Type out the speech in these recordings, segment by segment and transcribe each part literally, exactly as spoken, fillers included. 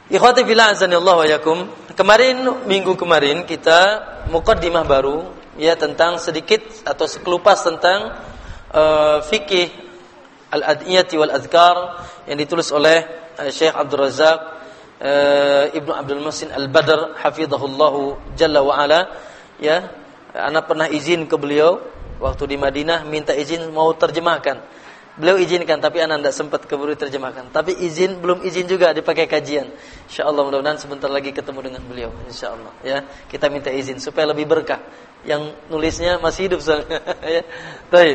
Ikhwati fillah azanillahu wa yakum. Kemarin minggu kemarin kita muqaddimah baru ya tentang sedikit atau sekelupas tentang uh, fikih al-ad'iyati wal azkar yang ditulis oleh uh, Syekh Abdul Razak uh, Ibnu Abdul Muhsin Al-Badr hafizahullahu jalla wa ala ya. Ana pernah izin ke beliau waktu di Madinah minta izin mau terjemahkan. Beliau izinkan tapi ana tidak sempat keburu terjemahkan. Tapi izin belum izin juga dipakai kajian. Insyaallah mudah-mudahan sebentar lagi ketemu dengan beliau insyaallah ya. Kita minta izin supaya lebih berkah. Yang nulisnya masih hidup soalnya ya. Baik.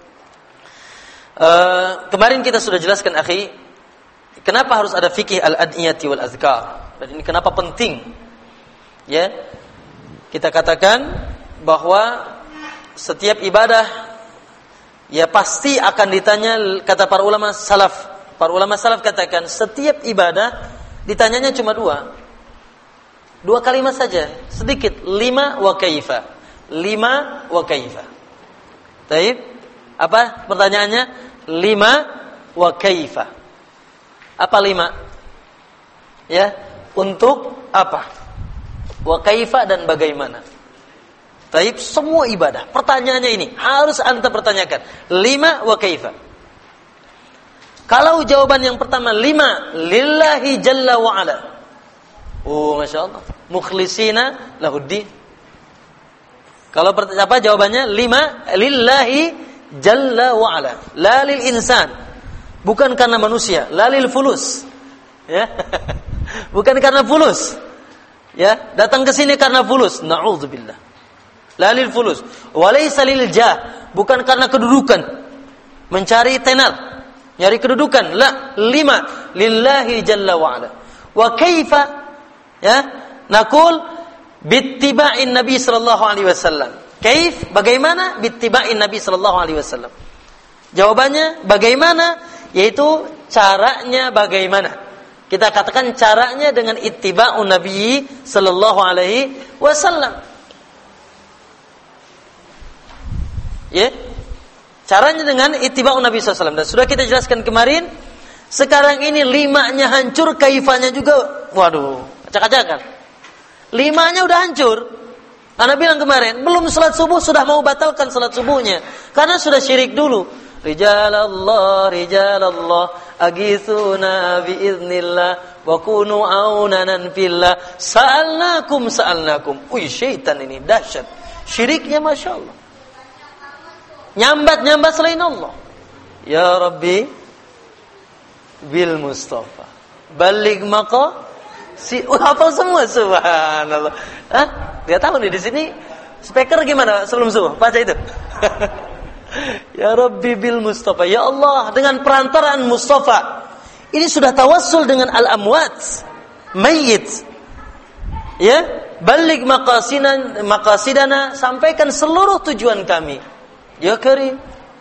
Uh, kemarin kita sudah jelaskan akhi, kenapa harus ada fikih al-ad'iyati wal azkar. Dan ini kenapa penting? Ya. Kita katakan bahwa setiap ibadah ya pasti akan ditanya, kata para ulama salaf. Para ulama salaf katakan setiap ibadah ditanyanya cuma dua. Dua kalimat saja, sedikit, lima wa kaifa. Lima wa kaifa. Baik? Apa pertanyaannya? Lima wa kaifa. Apa lima? Ya, untuk apa? Wa kaifa dan bagaimana? Taib semua ibadah. Pertanyaannya ini harus anda pertanyakan. Lima wa kaifa. Kalau jawaban yang pertama lima lillahi jalla wa ala. Oh, masya Allah. Mukhlisina lahuddin. Kalau apa jawabannya lima lillahi jalla wa ala. La lil insan. Bukan karena manusia. La lil fulus. Ya. Bukan karena fulus. Ya, datang ke sini karena fulus. Na'udzubillah. La lil fulus, walaysa lil jah, bukan karena kedudukan, mencari tenar, nyari kedudukan. La, lima lillahi jalla wa ala. Wa kaifa ya? Naqul bittiba'in Nabi sallallahu alaihi wasallam. Kaif bagaimana? Bittiba'in Nabi sallallahu alaihi wasallam. Jawabannya bagaimana? Yaitu caranya bagaimana? Kita katakan caranya dengan ittiba'un Nabi sallallahu alaihi wasallam. Ya, caranya dengan ittiba'un Nabi sallallahu alaihi wasallam. Dan sudah kita jelaskan kemarin. Sekarang ini limanya hancur, kaifanya juga, waduh, acak-acakan. Limanya udah hancur. Ana bilang kemarin, belum salat subuh sudah mau batalkan salat subuhnya, karena sudah syirik dulu. Rijalallah, rijalallah, agithuna biiznillah, wa kunu aunanan fillah, sa'alnakum, sa'alnakum. Wih, syaitan ini dahsyat. Syiriknya masya Allah. Nyambat-nyambat selain Allah. Ya Rabbi bil Mustafa baligh maqa si oh, hafal semua subhanallah. Hah? Dia tahu nih di sini speaker gimana sebelum subuh? Baca itu. Ya Rabbi bil Mustafa. Ya Allah dengan perantaraan Mustafa. Ini sudah tawassul dengan al-amwat, mayyit. Ya, baligh maqasidana maqasidana, sampaikan seluruh tujuan kami. Ya Karim.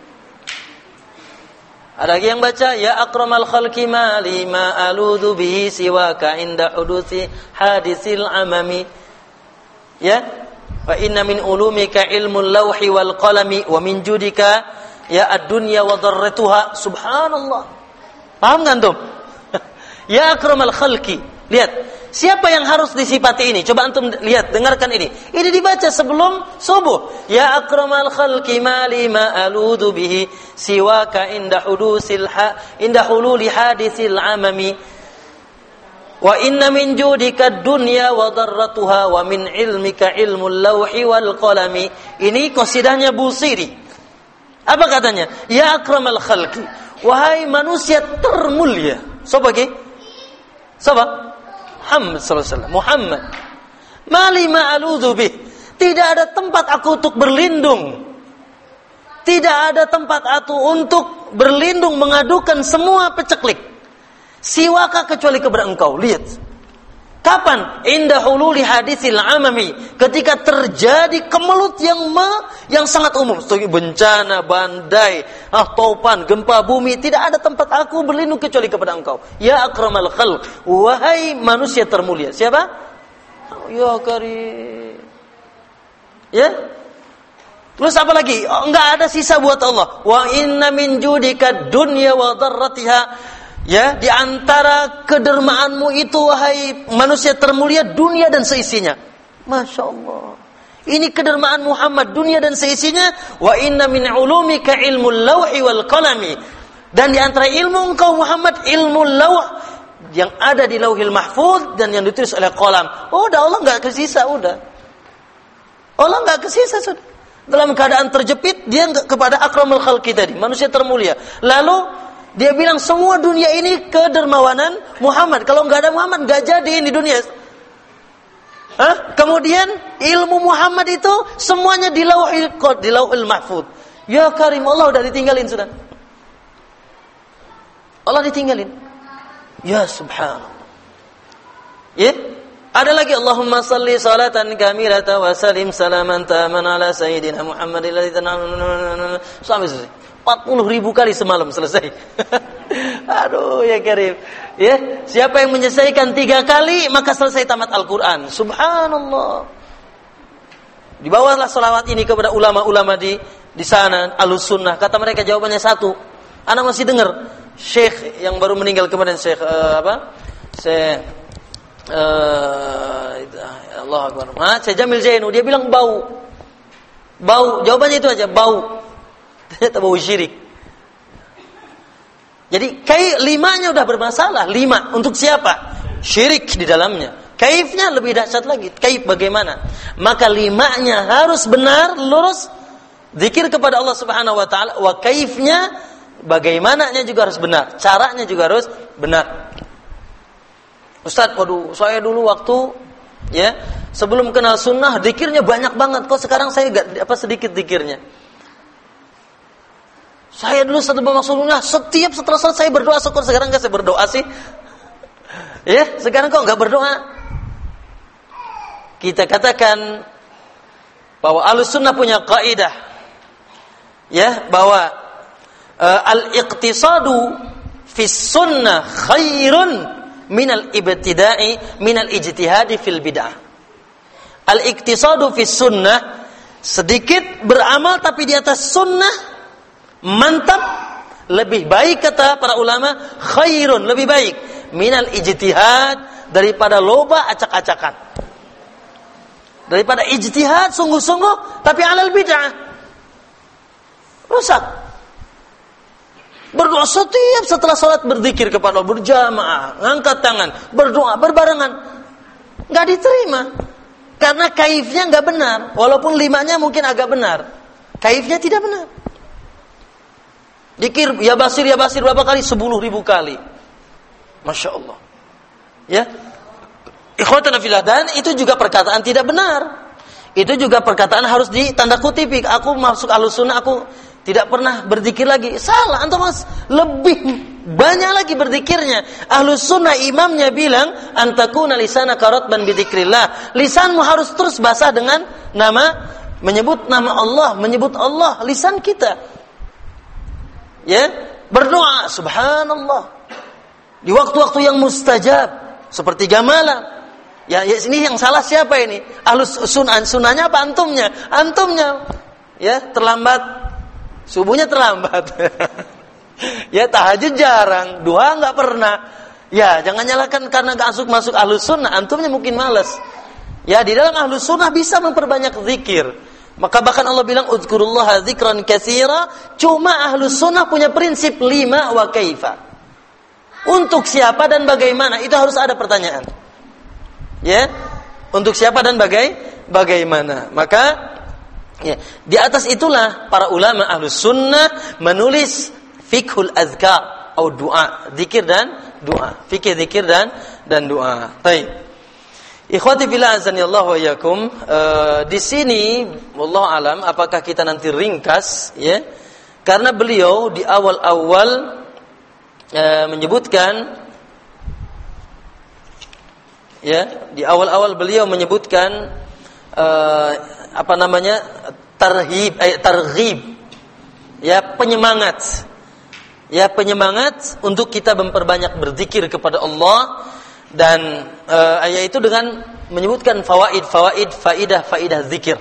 Ada lagi yang baca ya akramal khalqi ma lima aludu bihi siwaka inda hudusi hadisil amami. Ya, fa inna min ulumika ilmul lawhi wal qalami wa min judika ya ad-dunya wa darratuha. Subhanallah. Paham enggak antum? Ya akramal khalqi. Lihat, siapa yang harus disifati ini? Coba antum lihat, dengarkan ini. Ini dibaca sebelum subuh. Ya akramal khalqi ma lima aludu bihi siwaka inda hudusil ha inda hululi hadisil amami. Wa inna min judika dunya wa darratuha wa min ilmika ilmul lawhi wal qalami. Ini qasidahnya Busiri. Apa katanya? Ya akramal khalqi, wahai manusia termulia. Siapa lagi? Siapa? Muhammad sallallahu alaihi wasallam. Muhammad. Mali ma'aludhu bih. Tidak ada tempat aku untuk berlindung. Tidak ada tempat aku untuk berlindung mengadukan semua peceklik. Siwaka kecuali kepada engkau. Lihat. Kapan? Inda hululi hadisil amami. Ketika terjadi kemelut yang ma, yang sangat umum. Seperti bencana, bandai, ah, topan, gempa bumi. Tidak ada tempat aku berlindung kecuali kepada engkau. Ya akramal khalq. Wahai manusia termulia. Siapa? Ya Karim. Ya? Terus apa lagi? Oh, enggak ada sisa buat Allah. Wa inna min judika dunya wa darratiha. Ya, di antara kedermaanmu itu wahai manusia termulia, dunia dan seisinya. Masya Allah. Ini kedermaan Muhammad, dunia dan seisinya. Wa inna min ulumika ilmul lawhi wal qalami. Dan di antara ilmu engkau Muhammad, ilmu lawh yang ada di Lauhil Mahfuz dan yang ditulis oleh qalam. Oh, udah Allah enggak kesisa, udah. Allah enggak kesisa sudah. Dalam keadaan terjepit, dia kepada akramul khalqi tadi, manusia termulia. Lalu dia bilang semua dunia ini kedermawanan Muhammad. Kalau enggak ada Muhammad, enggak jadi ini dunia. Hah? Kemudian ilmu Muhammad itu semuanya di Lauhil di Lauhil Mahfuz. Ya Karim, Allah udah ditinggalin sudah. Allah ditinggalin. Ya subhanallah. Ya, ada lagi Allahumma salli salatan kamilatan wa salim salaman taman ala sayyidina Muhammadil ladzi tanamuna. Sampai selesai. empat puluh ribu kali semalam selesai. Aduh ya Karim. Ya, siapa yang menyelesaikan tiga kali maka selesai tamat Al-Qur'an. Subhanallah. Dibawalah salawat ini kepada ulama-ulama di di sana, Ahlussunnah. Kata mereka jawabannya satu. Ana masih dengar Syekh yang baru meninggal kemarin, Syekh uh, apa? Syekh uh, Allah Akbar. Ah, Syekh Jamil Zainu, dia bilang bau. Bau, jawabannya itu aja, bau. Ternyata bau syirik. Jadi kai limanya udah bermasalah. Lima untuk siapa? Syirik di dalamnya. Kaifnya lebih dahsyat lagi. Kaif bagaimana? Maka limanya harus benar, lurus. Zikir kepada Allah Subhanahu wa taala. Wa kaifnya bagaimananya juga harus benar. Caranya juga harus benar. Ustaz, waduh, saya dulu waktu ya sebelum kenal sunnah zikirnya banyak banget. Kok sekarang saya enggak apa sedikit zikirnya? Saya dulu setelah masuk sunnah, setiap setelah salat saya berdoa, syukur sekarang enggak saya berdoa sih. Ya, sekarang kok enggak berdoa? Kita katakan bahwa Ahlussunnah punya kaidah ya, bahwa uh, al-iqtisadu fis sunnah khairun minal ibtida'i minal ijtihadi fil bid'ah. Al-iqtisadu fis sunnah, sedikit beramal tapi di atas sunnah, mantap, lebih baik kata para ulama, khairun, lebih baik minal ijtihad, daripada loba acak-acakan, daripada ijtihad sungguh-sungguh tapi alal bid'ah, rusak. Berdoa setiap setelah salat, berzikir kepada Allah berjamaah, ngangkat tangan, berdoa berbarengan, enggak diterima karena kaifnya enggak benar. Walaupun limanya mungkin agak benar, kaifnya tidak benar. Dikir ya basir ya basir berapa kali? Sepuluh ribu kali. Masya Allah. Ya. Ikhwatana fillah, dan itu juga perkataan tidak benar. Itu juga perkataan harus ditanda kutipi. Aku masuk Ahlussunnah, aku tidak pernah berzikir lagi. Salah, antum mas lebih banyak lagi berzikirnya. Ahlussunnah imamnya bilang antakuna lisanaka ratban bidzikrillah. Lisanmu harus terus basah dengan nama, menyebut nama Allah, menyebut Allah, lisan kita. Ya, berdoa subhanallah di waktu-waktu yang mustajab, sepertiga malam. Ya, ya ini yang salah siapa ini? Ahlus sunnah, sunnahnya apa antumnya? Antumnya ya terlambat, subuhnya terlambat. Ya tahajud jarang, duha enggak pernah. Ya, jangan nyalakan karena enggak masuk masuk ahlus sunnah, antumnya mungkin malas. Ya, di dalam ahlus sunnah bisa memperbanyak zikir. Maka bahkan Allah bilang uzkurullaha dzikran katsira. Cuma ahlus sunnah punya prinsip lima wa kaifa. Untuk siapa dan bagaimana itu harus ada pertanyaan. Ya, untuk siapa dan bagai bagaimana. Maka ya, di atas itulah para ulama ahlus sunnah menulis fiqhul azkar atau doa, zikir dan doa, fikih zikir dan dan doa. Baik. Ikhwati fillah azanillahu wa iyyakum, uh, di sini wallahu alam apakah kita nanti ringkas ya, karena beliau di awal-awal uh, menyebutkan ya, di awal-awal beliau menyebutkan uh, apa namanya tarhib eh, targhib ya, penyemangat ya, penyemangat untuk kita memperbanyak berzikir kepada Allah. Dan uh, ayat itu dengan menyebutkan fawaid, fawaid, faidah, faidah zikir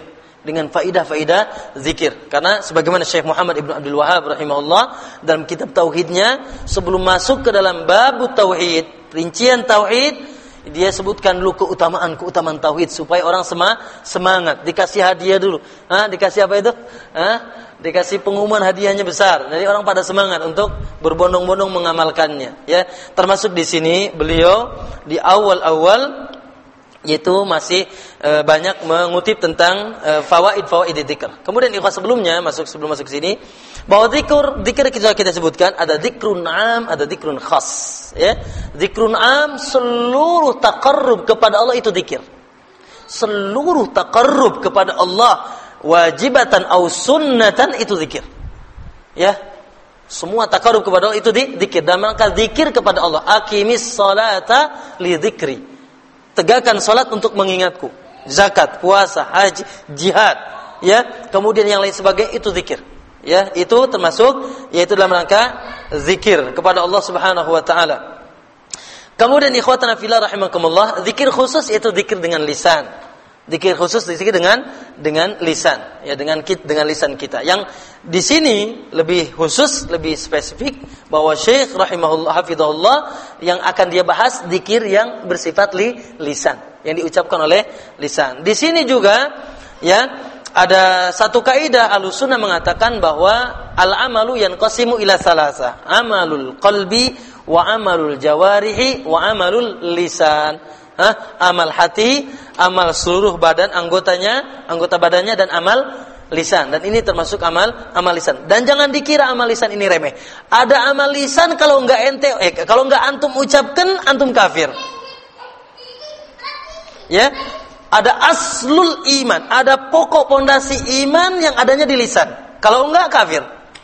dengan faidah-faidah zikir. Karena sebagaimana Syekh Muhammad Ibn Abdul Wahhab rahimahullah dalam kitab tauhidnya, sebelum masuk ke dalam bab tauhid, rincian tauhid, dia sebutkan dulu keutamaan-keutamaan tauhid supaya orang sema, semangat, dikasih hadiah dulu. Hah, dikasih apa itu? Hah? Dikasih pengumuman hadiahnya besar. Jadi orang pada semangat untuk berbondong-bondong mengamalkannya, ya. Termasuk di sini beliau di awal-awal yaitu masih e, banyak mengutip tentang e, fawaid-fawaid dzikir. Kemudian ikhwah sebelumnya masuk sebelum masuk ke sini bahwa zikir zikir kita kita sebutkan ada zikrun 'am, ada zikrun khas, ya. Zikrun 'am seluruh taqarrub kepada Allah itu zikir. Seluruh taqarrub kepada Allah wajibatan au sunnatan itu zikir. Ya. Semua taqarrub kepada Allah itu zikir. Dan maka zikir kepada Allah, aqimis salata li dzikri. Tegakkan salat untuk mengingatku. Zakat, puasa, haji, jihad, ya. Kemudian yang lain sebagainya itu zikir. Ya, itu termasuk yaitu dalam rangka zikir kepada Allah Subhanahu wa taala. Kemudian ikhwatana fillah rahimakumullah, zikir khusus yaitu zikir dengan lisan. Zikir khusus zikir dengan dengan lisan, ya, dengan kit dengan lisan kita. Yang di sini lebih khusus, lebih spesifik bahwa Syekh rahimahullah hafizahullah yang akan dia bahas zikir yang bersifat li, lisan, yang diucapkan oleh lisan. Di sini juga, ya, ada satu kaidah Ahlussunnah mengatakan bahwa al-amalu yanqasimu ila salasa, amalul qalbi wa amalul jawarihi wa amalul lisan. Hah? Amal hati, amal seluruh badan anggotanya, anggota badannya, dan amal lisan. Dan ini termasuk amal amal lisan. Dan jangan dikira amal lisan ini remeh. Ada amal lisan kalau enggak ente, eh, kalau enggak antum ucapkan, antum kafir. Ya, ada aslul iman, ada pokok pondasi iman yang adanya di lisan. Kalau enggak kafir.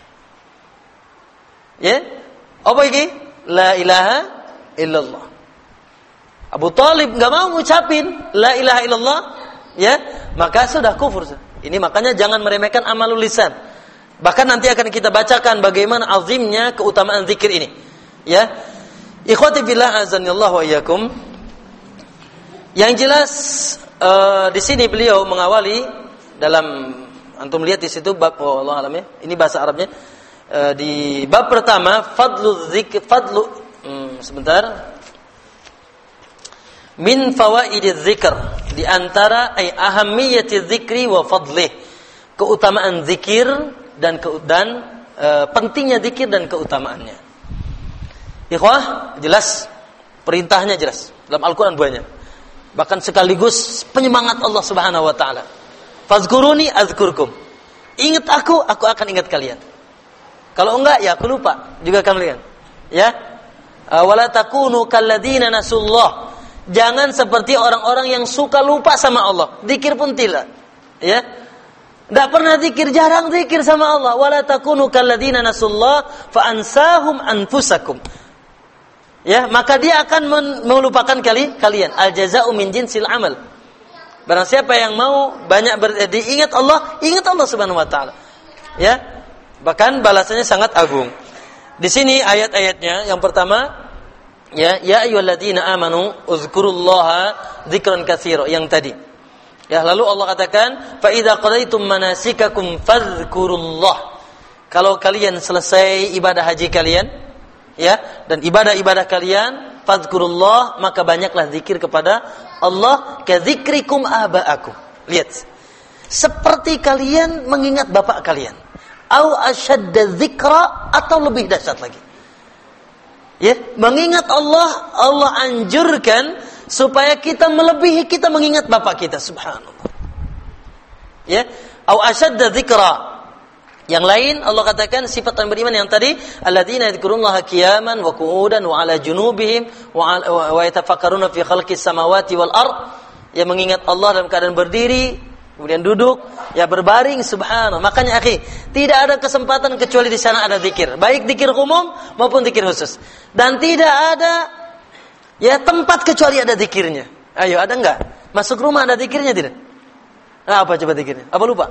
Ya, apa ini? La ilaha illallah. Abu Talib enggak mau ngucapin la ilaha illallah, ya, maka sudah kufur. Ini makanya jangan meremehkan amalul lisan. Bahkan nanti akan kita bacakan bagaimana azimnya keutamaan zikir ini. Ya. Ikhwati billah azanillahu wa iyyakum. Yang jelas uh, di sini beliau mengawali dalam, antum lihat di situ bab, oh Allah alam, ya. Ini bahasa Arabnya. Uh, di bab pertama fadlu dzikir, fadlu hmm, sebentar. Min fawaidiz zikr, di antara ay ahammiyati dzikri wa fadlih, keutamaan zikir dan ke, dan e, pentingnya zikir dan keutamaannya. Ikhwah, jelas perintahnya jelas dalam Al-Qur'an banyak. Bahkan sekaligus penyemangat Allah Subhanahu wa taala. Fazkuruni azkurkum. Ingat aku, aku akan ingat kalian. Kalau enggak ya aku lupa juga kalian. Ya. Wala takunu kalladzina nasullah. Jangan seperti orang-orang yang suka lupa sama Allah. Zikir pun tidak. Ya. Tidak pernah zikir, jarang zikir sama Allah. Wala takunu kalladzina nasullah fa ansahum anfusakum. Ya, maka dia akan melupakan kali kalian. Al jazaa'u min jinsil amal. Barang siapa yang mau banyak ber, eh, diingat Allah, ingat Allah Subhanahu wa taala. Ya. Bahkan balasannya sangat agung. Di sini ayat-ayatnya yang pertama, ya, ya ayyuhalladzina amanu uzkurullaha dzikran katsira, yang tadi. Ya, lalu Allah katakan fa idza qadaitum manasikakum fadhkurullah. Kalau kalian selesai ibadah haji kalian, ya, dan ibadah-ibadah kalian, fadhkurullah, maka banyaklah zikir kepada Allah ka dzikrikum aba'akum. Lihat. Seperti kalian mengingat bapak kalian. Au asyadda dzikra, atau lebih dahsyat lagi. Ya, mengingat Allah, Allah anjurkan supaya kita melebihi kita mengingat bapak kita, subhanallah. Ya, au asyadda dzikra. Yang lain Allah katakan sifat orang beriman yang tadi, alladzina yadhkurullaha qiyaman wa qu'udan wa 'ala junubihim wa wa yatafakkaruna fi khalqis samawati wal ard. Yang mengingat Allah dalam keadaan berdiri, kemudian duduk, ya berbaring, subhanallah. Makanya akhi, tidak ada kesempatan kecuali di sana ada zikir, baik zikir umum maupun zikir khusus. Dan tidak ada ya tempat kecuali ada zikirnya. Ayo, ada enggak? Masuk rumah ada zikirnya tidak? Nah, apa coba zikirnya? Apa lupa?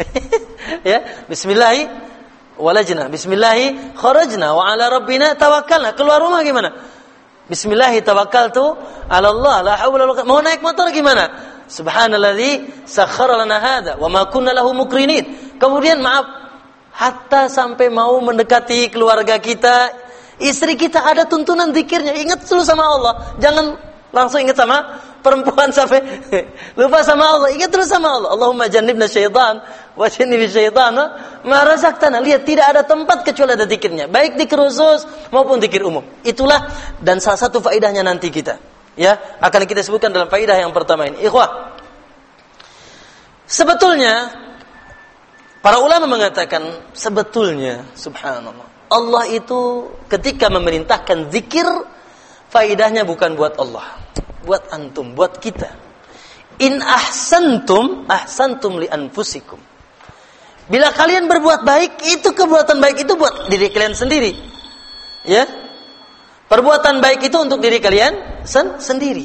Ya, bismillahi walajna, bismillahi kharajna wa ala rabbina tawakkalna. Keluar rumah gimana? Bismillahi tawakkaltu ala Allah la haula wala quwwata. Mau naik motor gimana? Subhanalladzi sakhkhara lana hadza wa ma kunna lahu muqrinin. Kemudian maaf, hatta sampai mau mendekati keluarga kita, istri kita ada tuntunan zikirnya. Ingat dulu sama Allah. Jangan langsung ingat sama perempuan sampai lupa sama Allah. Ingat terus sama Allah. Allahumma jannibna syaitan wa jannibi syaitan ma razaqtana. Lihat, tidak ada tempat kecuali ada zikirnya, baik zikir khusus maupun zikir umum. Itulah dan salah satu faedahnya nanti kita, ya, akan kita sebutkan dalam faedah yang pertama ini. Ikhwah, sebetulnya para ulama mengatakan sebetulnya subhanallah, Allah itu ketika memerintahkan zikir, faedahnya bukan buat Allah, buat antum, buat kita. In ahsantum, ahsantum li anfusikum. Bila kalian berbuat baik, itu kebuatan baik itu buat diri kalian sendiri. Ya. Perbuatan baik itu untuk diri kalian sen- sendiri.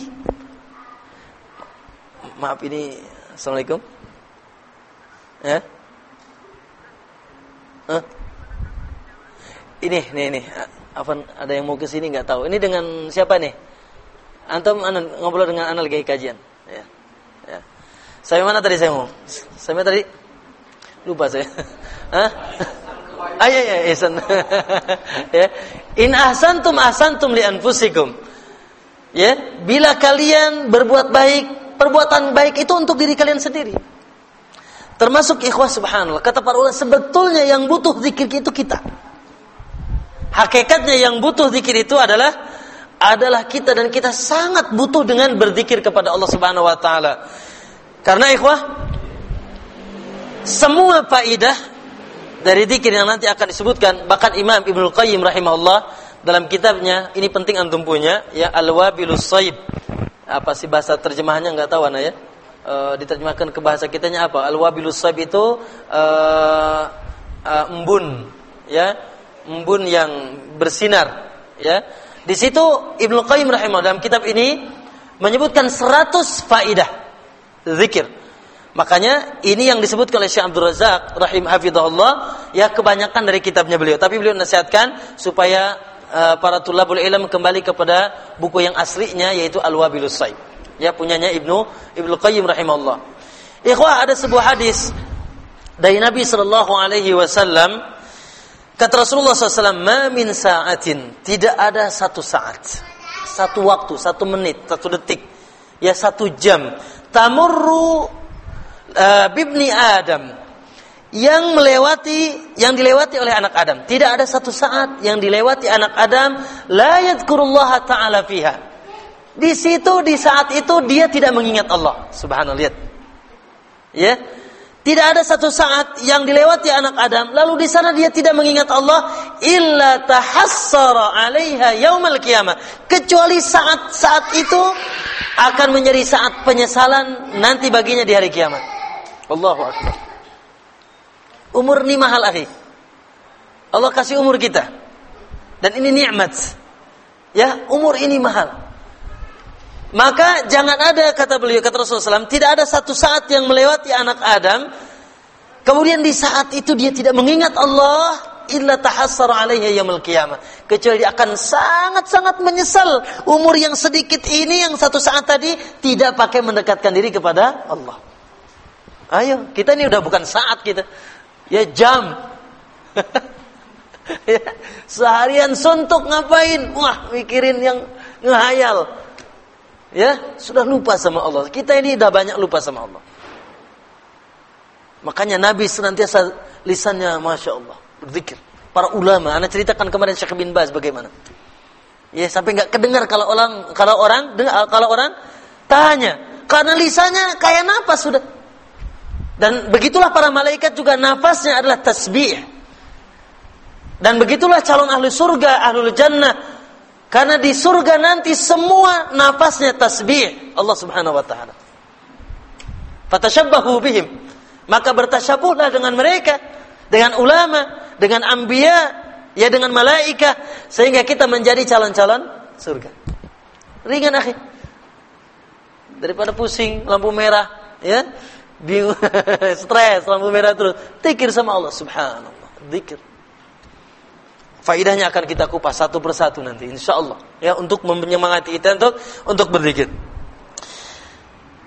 Maaf ini, assalamualaikum. Ya. Huh? Ini, nih, nih. Apa ada yang mau ke sini nggak tahu. Ini dengan siapa nih? Antum anan, ngobrol dengan Ana lagi kajian. Ya. Ya. Saya mana tadi saya mau? Saya tadi lupa saya. Hah? Ah ya ya, ihsan. Ya. In ahsantum ahsantum li anfusikum. Ya, bila kalian berbuat baik, perbuatan baik itu untuk diri kalian sendiri. Termasuk ikhwah subhanallah, kata para ulama, sebetulnya yang butuh zikir itu kita. Hakikatnya yang butuh zikir itu adalah adalah kita, dan kita sangat butuh dengan berzikir kepada Allah Subhanahu wa taala. Karena ikhwah, semua faidah dari zikir yang nanti akan disebutkan, bahkan Imam Ibnu Qayyim rahimahullah dalam kitabnya, ini penting antum punya, ya, Al-Wabilus Shaib. Apa sih bahasa terjemahannya enggak tahu ana ya. E, diterjemahkan ke bahasa kitanya apa? Al-Wabilus Shaib itu e, e, embun, ya. Embun yang bersinar, ya. Di situ Ibnu Qayyim rahimahullah dalam kitab ini menyebutkan seratus faidah zikir. Makanya ini yang disebutkan oleh Syekh Abdul Razak rahim hafizahullah, ya, kebanyakan dari kitabnya beliau. Tapi beliau nasihatkan supaya uh, para tulabul ilm kembali kepada buku yang aslinya, yaitu Al-Wabilus Shaib, ya, punyanya Ibnu Ibnu Qayyim rahimahullah. Ikhwah, ada sebuah hadis dari Nabi sallallahu alaihi wasallam, kata Rasulullah sallallahu alaihi wasallam, "Ma min sa'atin", tidak ada satu saat, satu waktu, satu menit, satu detik, ya, satu jam, tamurru uh, bibni Adam, yang melewati, yang dilewati oleh anak Adam. Tidak ada satu saat yang dilewati anak Adam, la yadhkurullaha ta'ala fiha. Di situ, di saat itu dia tidak mengingat Allah. Subhanallah, lihat. Ya. Tidak ada satu saat yang dilewati anak Adam lalu di sana dia tidak mengingat Allah, illa tahassara 'alaiha yaumal qiyamah, kecuali saat-saat itu akan menjadi saat penyesalan nanti baginya di hari kiamat. Allahu akbar. Umur ini mahal, akhi. Allah kasih umur kita. Dan ini nikmat. Ya, umur ini mahal. Maka jangan ada, kata beliau, kata Rasulullah shallallahu alaihi wasallam, tidak ada satu saat yang melewati anak Adam, kemudian di saat itu dia tidak mengingat Allah, illa tahassara alaihi yaumil qiyamah, kecuali dia akan sangat-sangat menyesal umur yang sedikit ini, yang satu saat tadi tidak pakai mendekatkan diri kepada Allah. Ayo, kita ini udah bukan saat kita, ya, jam. Ya, seharian suntuk ngapain? Wah, mikirin yang ngehayal. Ya, sudah lupa sama Allah. Kita ini dah banyak lupa sama Allah. Makanya Nabi senantiasa lisannya Masya Allah berzikir. Para ulama, ana ceritakan kemarin Syekh bin Baz bagaimana. Ya, sampai enggak kedengar kalau orang kalau orang dengar, kalau orang tanya, karena lisannya kayak napas sudah. Dan begitulah para malaikat juga, nafasnya adalah tasbih. Dan begitulah calon ahli surga, ahlul jannah. Karena di surga nanti semua nafasnya tasbih Allah Subhanahu wa taala. Fatashabbahu bihim, maka bertasyabuhlah dengan mereka, dengan ulama, dengan anbiya, ya, dengan malaikat, sehingga kita menjadi calon-calon surga. Ringan, akhi. Daripada pusing lampu merah, ya, bingung, stres lampu merah terus, zikir sama Allah Subhanallah, zikir. Faidahnya akan kita kupas satu persatu nanti, insyaallah, ya, untuk menyemangati kita untuk untuk berzikir.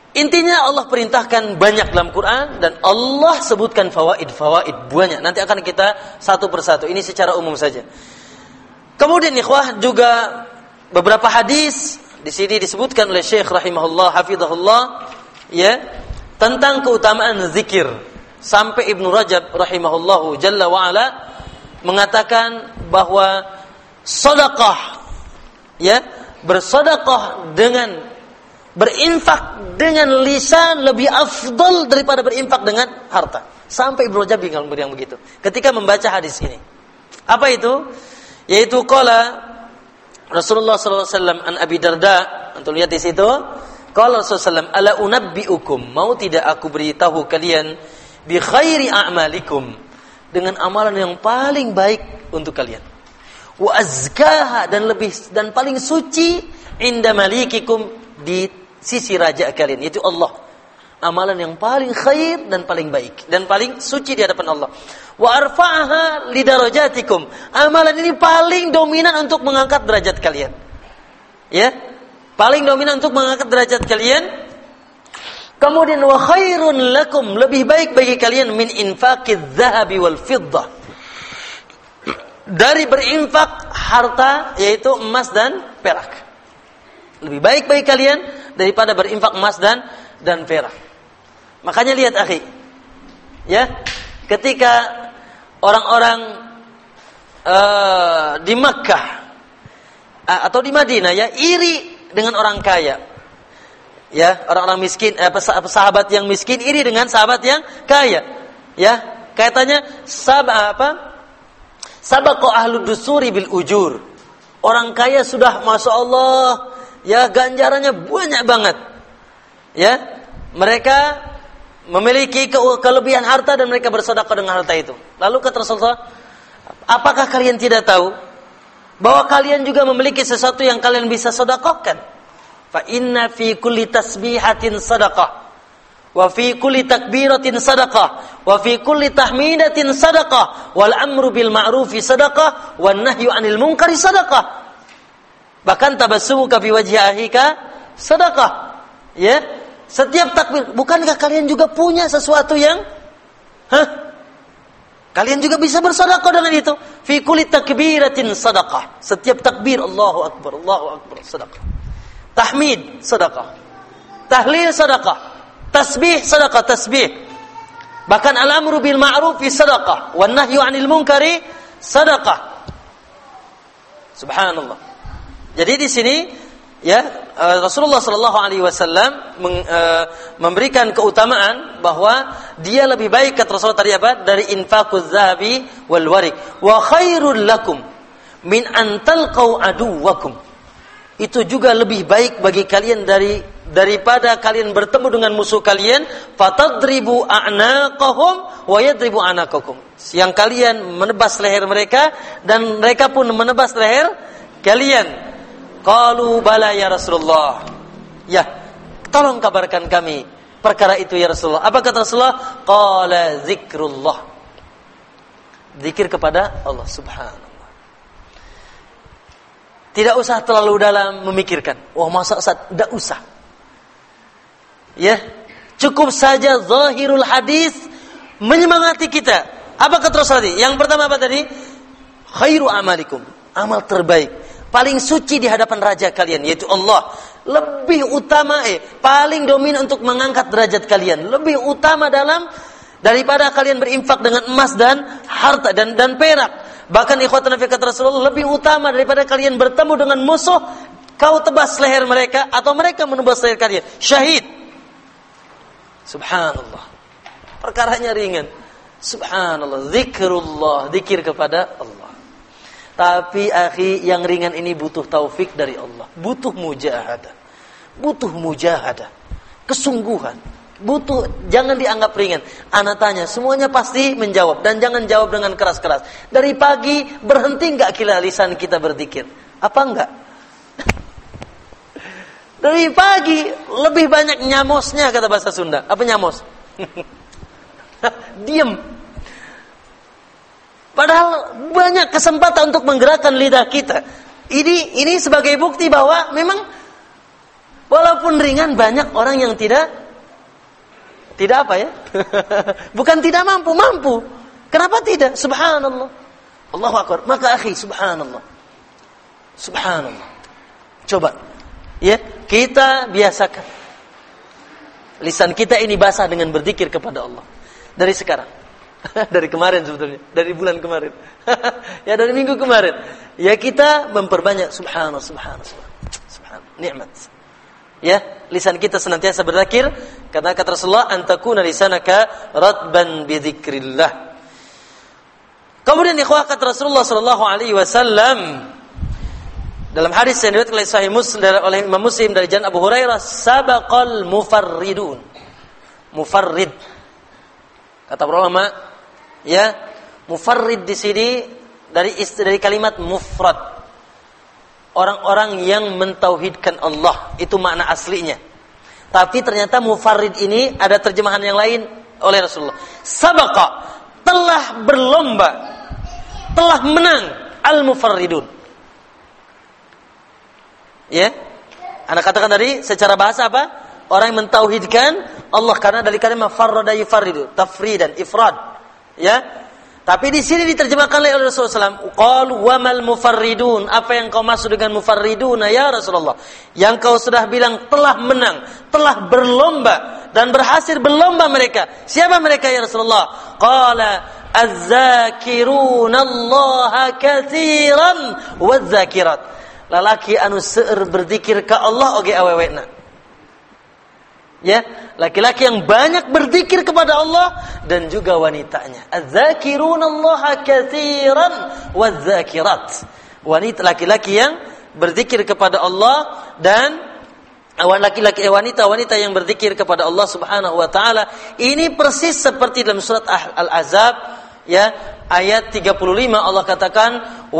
Intinya Allah perintahkan banyak dalam Quran dan Allah sebutkan fawaid-fawaid banyak. Nanti akan kita satu persatu. Ini secara umum saja. Kemudian ikhwah juga beberapa hadis di sini disebutkan oleh Syekh rahimahullah hafizahullah ya tentang keutamaan zikir. Sampai Ibnu Rajab rahimahullahu jalla wa ala mengatakan bahwa sedekah ya bersedekah dengan berinfak dengan lisan lebih afdal daripada berinfak dengan harta. Sampai Ibnu Rajab bilang begitu ketika membaca hadis ini. Apa itu? Yaitu qala Rasulullah sallallahu alaihi wasallam an Abi Darda. Antum lihat di situ. Qala Rasulullah sallallahu alaihi wasallam, "Ala unabbiukum, mau tidak aku beritahu kalian bi khairi a'malikum, dengan amalan yang paling baik untuk kalian. Wa azkaha, dan lebih dan paling suci inda malikikum, di sisi raja kalian, yaitu Allah. Amalan yang paling khair dan paling baik dan paling suci di hadapan Allah. Wa arfa'aha li darajatikum, amalan ini paling dominan untuk mengangkat derajat kalian. Ya, paling dominan untuk mengangkat derajat kalian. Kemudian wa khairun lakum, lebih baik bagi kalian min infaqiz zahabi wal fiddah, dari berinfak harta yaitu emas dan perak. Lebih baik bagi kalian daripada berinfak emas dan dan perak. Makanya lihat akhi, ya, ketika orang-orang uh, di Makkah uh, atau di Madinah ya iri dengan orang kaya, ya, orang-orang miskin, eh, sahabat yang miskin iri dengan sahabat yang kaya, ya, kaitannya sabah apa? Sabaqa ahlud dusuri bil ujur. Orang kaya sudah masya Allah, ya, ganjarannya banyak banget, ya, mereka memiliki ke- kelebihan harta dan mereka bersedekah dengan harta itu. Lalu kata Rasulullah, apakah kalian tidak tahu bahwa kalian juga memiliki sesuatu yang kalian bisa sedekahkan? Fa inna fi kulli tasbihatin sadaqah, wa fi kulli takbiratin sadaqah, wa fi kulli tahmidatin sadaqah, wal amru bil ma'rufi sadaqah, wan nahyu 'anil munkari sadaqah. Bahkan tabassumuka fi wajhi akhika sedekah. Ya, setiap takbir, bukankah kalian juga punya sesuatu yang hah? Kalian juga bisa bersedekah dengan itu. Fi kulli takbiratin sedekah. Setiap takbir Allahu akbar, Allahu akbar, sedekah. Tahmid sedekah. Tahlil sedekah. Tasbih sedekah, tasbih. Bahkan al-amru bil ma'ruf sedekah, wan nahyu 'anil munkari sedekah. Subhanallah. Jadi di sini ya Rasulullah sallallahu alaihi wasallam memberikan keutamaan bahwa dia lebih baik, kata Rasulullah tadi apa? Dari infaquz zahabi wal warik. Wa khairul lakum min an talqau aduwakum. Itu juga lebih baik bagi kalian dari daripada kalian bertemu dengan musuh kalian, fatadribu a'naqahum wa yadribu a'naqakum. Yang kalian menebas leher mereka dan mereka pun menebas leher kalian. Qalu bala ya Rasulullah. Ya, tolong kabarkan kami perkara itu ya Rasulullah. Apa kata Rasulullah? Qala zikrullah. Zikir kepada Allah Subhanahu. Tidak usah terlalu dalam memikirkan. Wah, masa Ustaz? Tidak usah. Ya, cukup saja zahirul hadis menyemangati kita. Apa kata Rasulullah tadi? Yang pertama apa tadi? Khairu amalikum, amal terbaik, paling suci di hadapan raja kalian, yaitu Allah. Lebih utama, eh, paling dominan untuk mengangkat derajat kalian. Lebih utama dalam daripada kalian berinfak dengan emas dan harta dan dan perak. Bahkan ikhwatan fi kata Rasulullah, lebih utama daripada kalian bertemu dengan musuh, kau tebas leher mereka atau mereka menebas leher kalian. Syahid. Subhanallah. Perkaranya ringan. Subhanallah. Zikrullah, zikir kepada Allah. Tapi akhi, yang ringan ini butuh taufik dari Allah. Butuh mujahadah. Butuh mujahadah. Kesungguhan. Butuh, jangan dianggap ringan. Ana tanya, semuanya pasti menjawab. Dan jangan jawab dengan keras-keras. Dari pagi, berhenti enggak kila lisan kita berzikir? Apa enggak? Dari pagi, lebih banyak nyamosnya, kata bahasa Sunda. Apa nyamos? Diam. Padahal banyak kesempatan untuk menggerakkan lidah kita. Ini ini sebagai bukti bahwa memang walaupun Walaupun ringan, banyak orang yang tidak tidak apa ya? Bukan tidak mampu, mampu. Kenapa tidak? Subhanallah. Allahu Akbar. Maka akhi, subhanallah. Subhanallah. Coba, ya, kita biasakan lisan kita ini basah dengan berzikir kepada Allah. Dari sekarang. Dari kemarin sebetulnya, dari bulan kemarin. Ya, dari minggu kemarin. Ya, kita memperbanyak subhanallah, subhanallah, subhanallah. Nikmat. Ya, lisan kita senantiasa berzikir. Kata kata Rasulullah, antakuna lisanaka ratban bidzikrillah. Kemudian ikhwah, kata Rasulullah sallallahu alaihi wasallam dalam hadis yang diriwayatkan oleh Sahih Muslim oleh Imam Muslim dari Jan Abu Hurairah, sabaqal mufarridun. Mufarrid. Kata ulama, ya, mufarrid di sini dari dari kalimat mufrad. Orang-orang yang mentauhidkan Allah, itu makna aslinya. Tapi ternyata mufarrid ini ada terjemahan yang lain oleh Rasulullah. Sabaqa, telah berlomba, telah menang al-mufarridun. Ya, Anda katakan tadi secara bahasa apa? Orang yang mentauhidkan Allah, karena dari kalimat farrada yufarridu, tafridan, ifrad. Ya, tapi di sini diterjemahkan oleh Rasulullah sallallahu alaihi wasallam, qalu wa mal mufarridun, apa yang kau maksud dengan mufarriduna ya Rasulullah? Yang kau sudah bilang telah menang, telah berlomba dan berhasil berlomba mereka. Siapa mereka ya Rasulullah? Qala az-zakiruna Allah katsiran waz-zakirat. Lalaki anu seueur berzikir ka Allah oge awewena. Ya, laki-laki yang banyak berzikir kepada Allah dan juga wanitanya. Az-zakiruna Allah katsiran waz-zakirat. Wanita, laki-laki yang berzikir kepada Allah dan laki-laki wanita-wanita yang berzikir kepada Allah Subhanahu wa taala. Ini persis seperti dalam surat Al-Ahzab, ya, ayat tiga puluh lima Allah katakan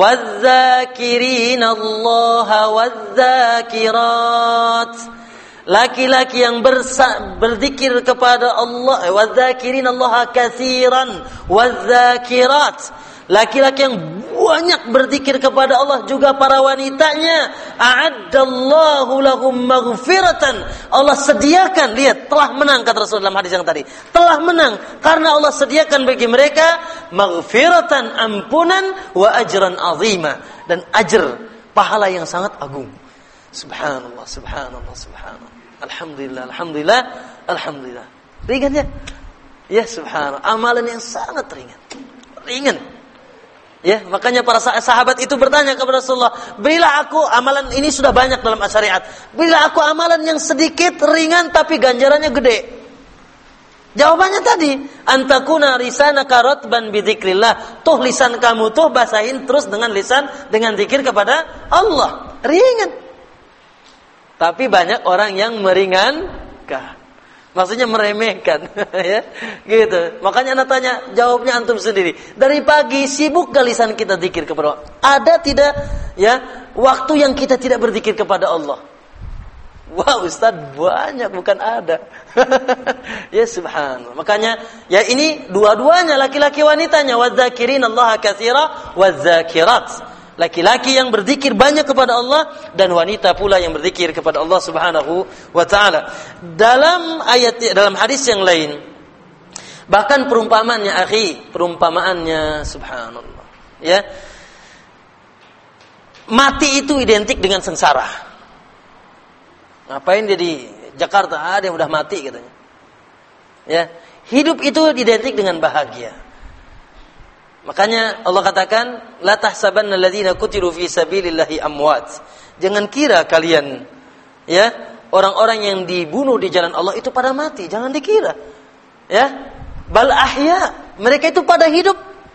waz-zakirinallaha waz-zakirat. Laki-laki yang bersa- berzikir kepada Allah, waz-zakirinallaha katsiran waz-zakirat. Laki-laki yang banyak berzikir kepada Allah, juga para wanitanya. A'addallahu lahum maghfiratan. Allah sediakan, lihat, telah menang, kata Rasul dalam hadis yang tadi. Telah menang karena Allah sediakan bagi mereka maghfiratan, ampunan, wa ajran azima, dan ajr, pahala yang sangat agung. Subhanallah, subhanallah, subhanallah. Alhamdulillah, alhamdulillah, alhamdulillah. Ringan ya? Ya, subhanallah. Amalan yang sangat ringan. Ringan. Ya, makanya para sahabat itu bertanya kepada Rasulullah, berilah aku amalan ini, sudah banyak dalam syariat. Berilah aku amalan yang sedikit, ringan, tapi ganjarannya gede. Jawabannya tadi, antakuna lisanaka ratban bidzikrillah. Tuh lisan kamu tuh basahin terus dengan lisan, dengan zikir kepada Allah. Ringan. Tapi banyak orang yang meringankan. Maksudnya meremehkan, ya, gitu. Makanya anak tanya, jawabnya antum sendiri. Dari pagi sibuk gak lisan kita zikir kepada Allah? Ada tidak, ya, waktu yang kita tidak berzikir kepada Allah? Wah, Ustaz, banyak, bukan ada. Ya, subhanallah. Makanya, ya, ini dua-duanya, laki-laki wanitanya, waz-zakirinallaha katsira waz-zakirat. Laki-laki yang berzikir banyak kepada Allah dan wanita pula yang berzikir kepada Allah Subhanahu wa taala. Dalam ayat, dalam hadis yang lain, bahkan perumpamaannya, akhi, perumpamaannya subhanallah, ya. Mati itu identik dengan sengsara. Ngapain dia di Jakarta? Ada yang udah mati katanya. Ya, hidup itu identik dengan bahagia. Makanya Allah katakan, la tahsabanna alladziina qutilu fi sabilillahi amwat. Jangan kira kalian, ya, orang-orang yang dibunuh di jalan Allah itu pada mati, jangan dikira. Ya, bal ahya, mereka itu pada hidup.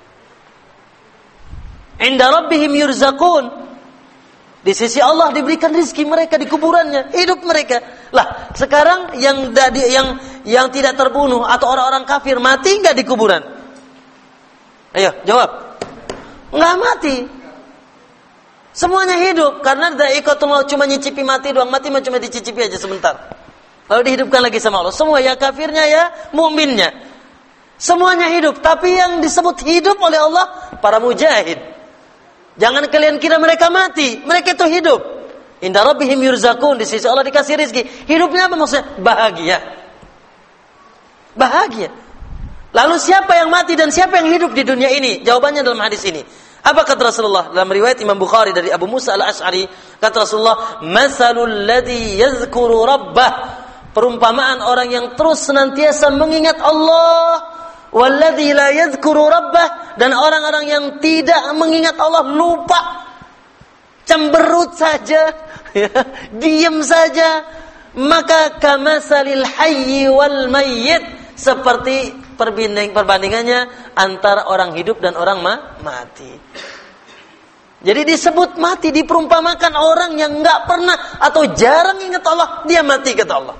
Inda rabbihim yurzaqun. Di sisi Allah diberikan rezeki mereka di kuburannya, hidup mereka. Lah, sekarang yang yang yang tidak terbunuh atau orang-orang kafir mati enggak di kuburan? Ayo, jawab. Enggak mati. Semuanya hidup karena dha'iqatul maut, cuma nyicipi mati doang. Mati mah cuma dicicipi aja sebentar. Lalu dihidupkan lagi sama Allah. Semua, ya kafirnya ya mukminnya. Semuanya hidup, tapi yang disebut hidup oleh Allah para mujahid. Jangan kalian kira mereka mati, mereka itu hidup. Inda rabbihim yurzaqun, di sisi Allah dikasih rezeki. Hidupnya apa maksudnya? Bahagia. Bahagia. Lalu siapa yang mati dan siapa yang hidup di dunia ini? Jawabannya dalam hadis ini. Apa kata Rasulullah? Dalam riwayat Imam Bukhari dari Abu Musa al-Ash'ari, kata Rasulullah, "Masalul ladzi yadhkuru rabbah." Perumpamaan orang yang terus senantiasa mengingat Allah, walladzi la yadhkuru rabbah, dan orang-orang yang tidak mengingat Allah, lupa, cemberut saja, diam saja, maka kamasalil hayyi wal mayyit, seperti perbanding perbandingannya antara orang hidup dan orang ma- mati. Jadi disebut mati, diperumpamakan orang yang enggak pernah atau jarang ingat Allah, dia mati kata Allah.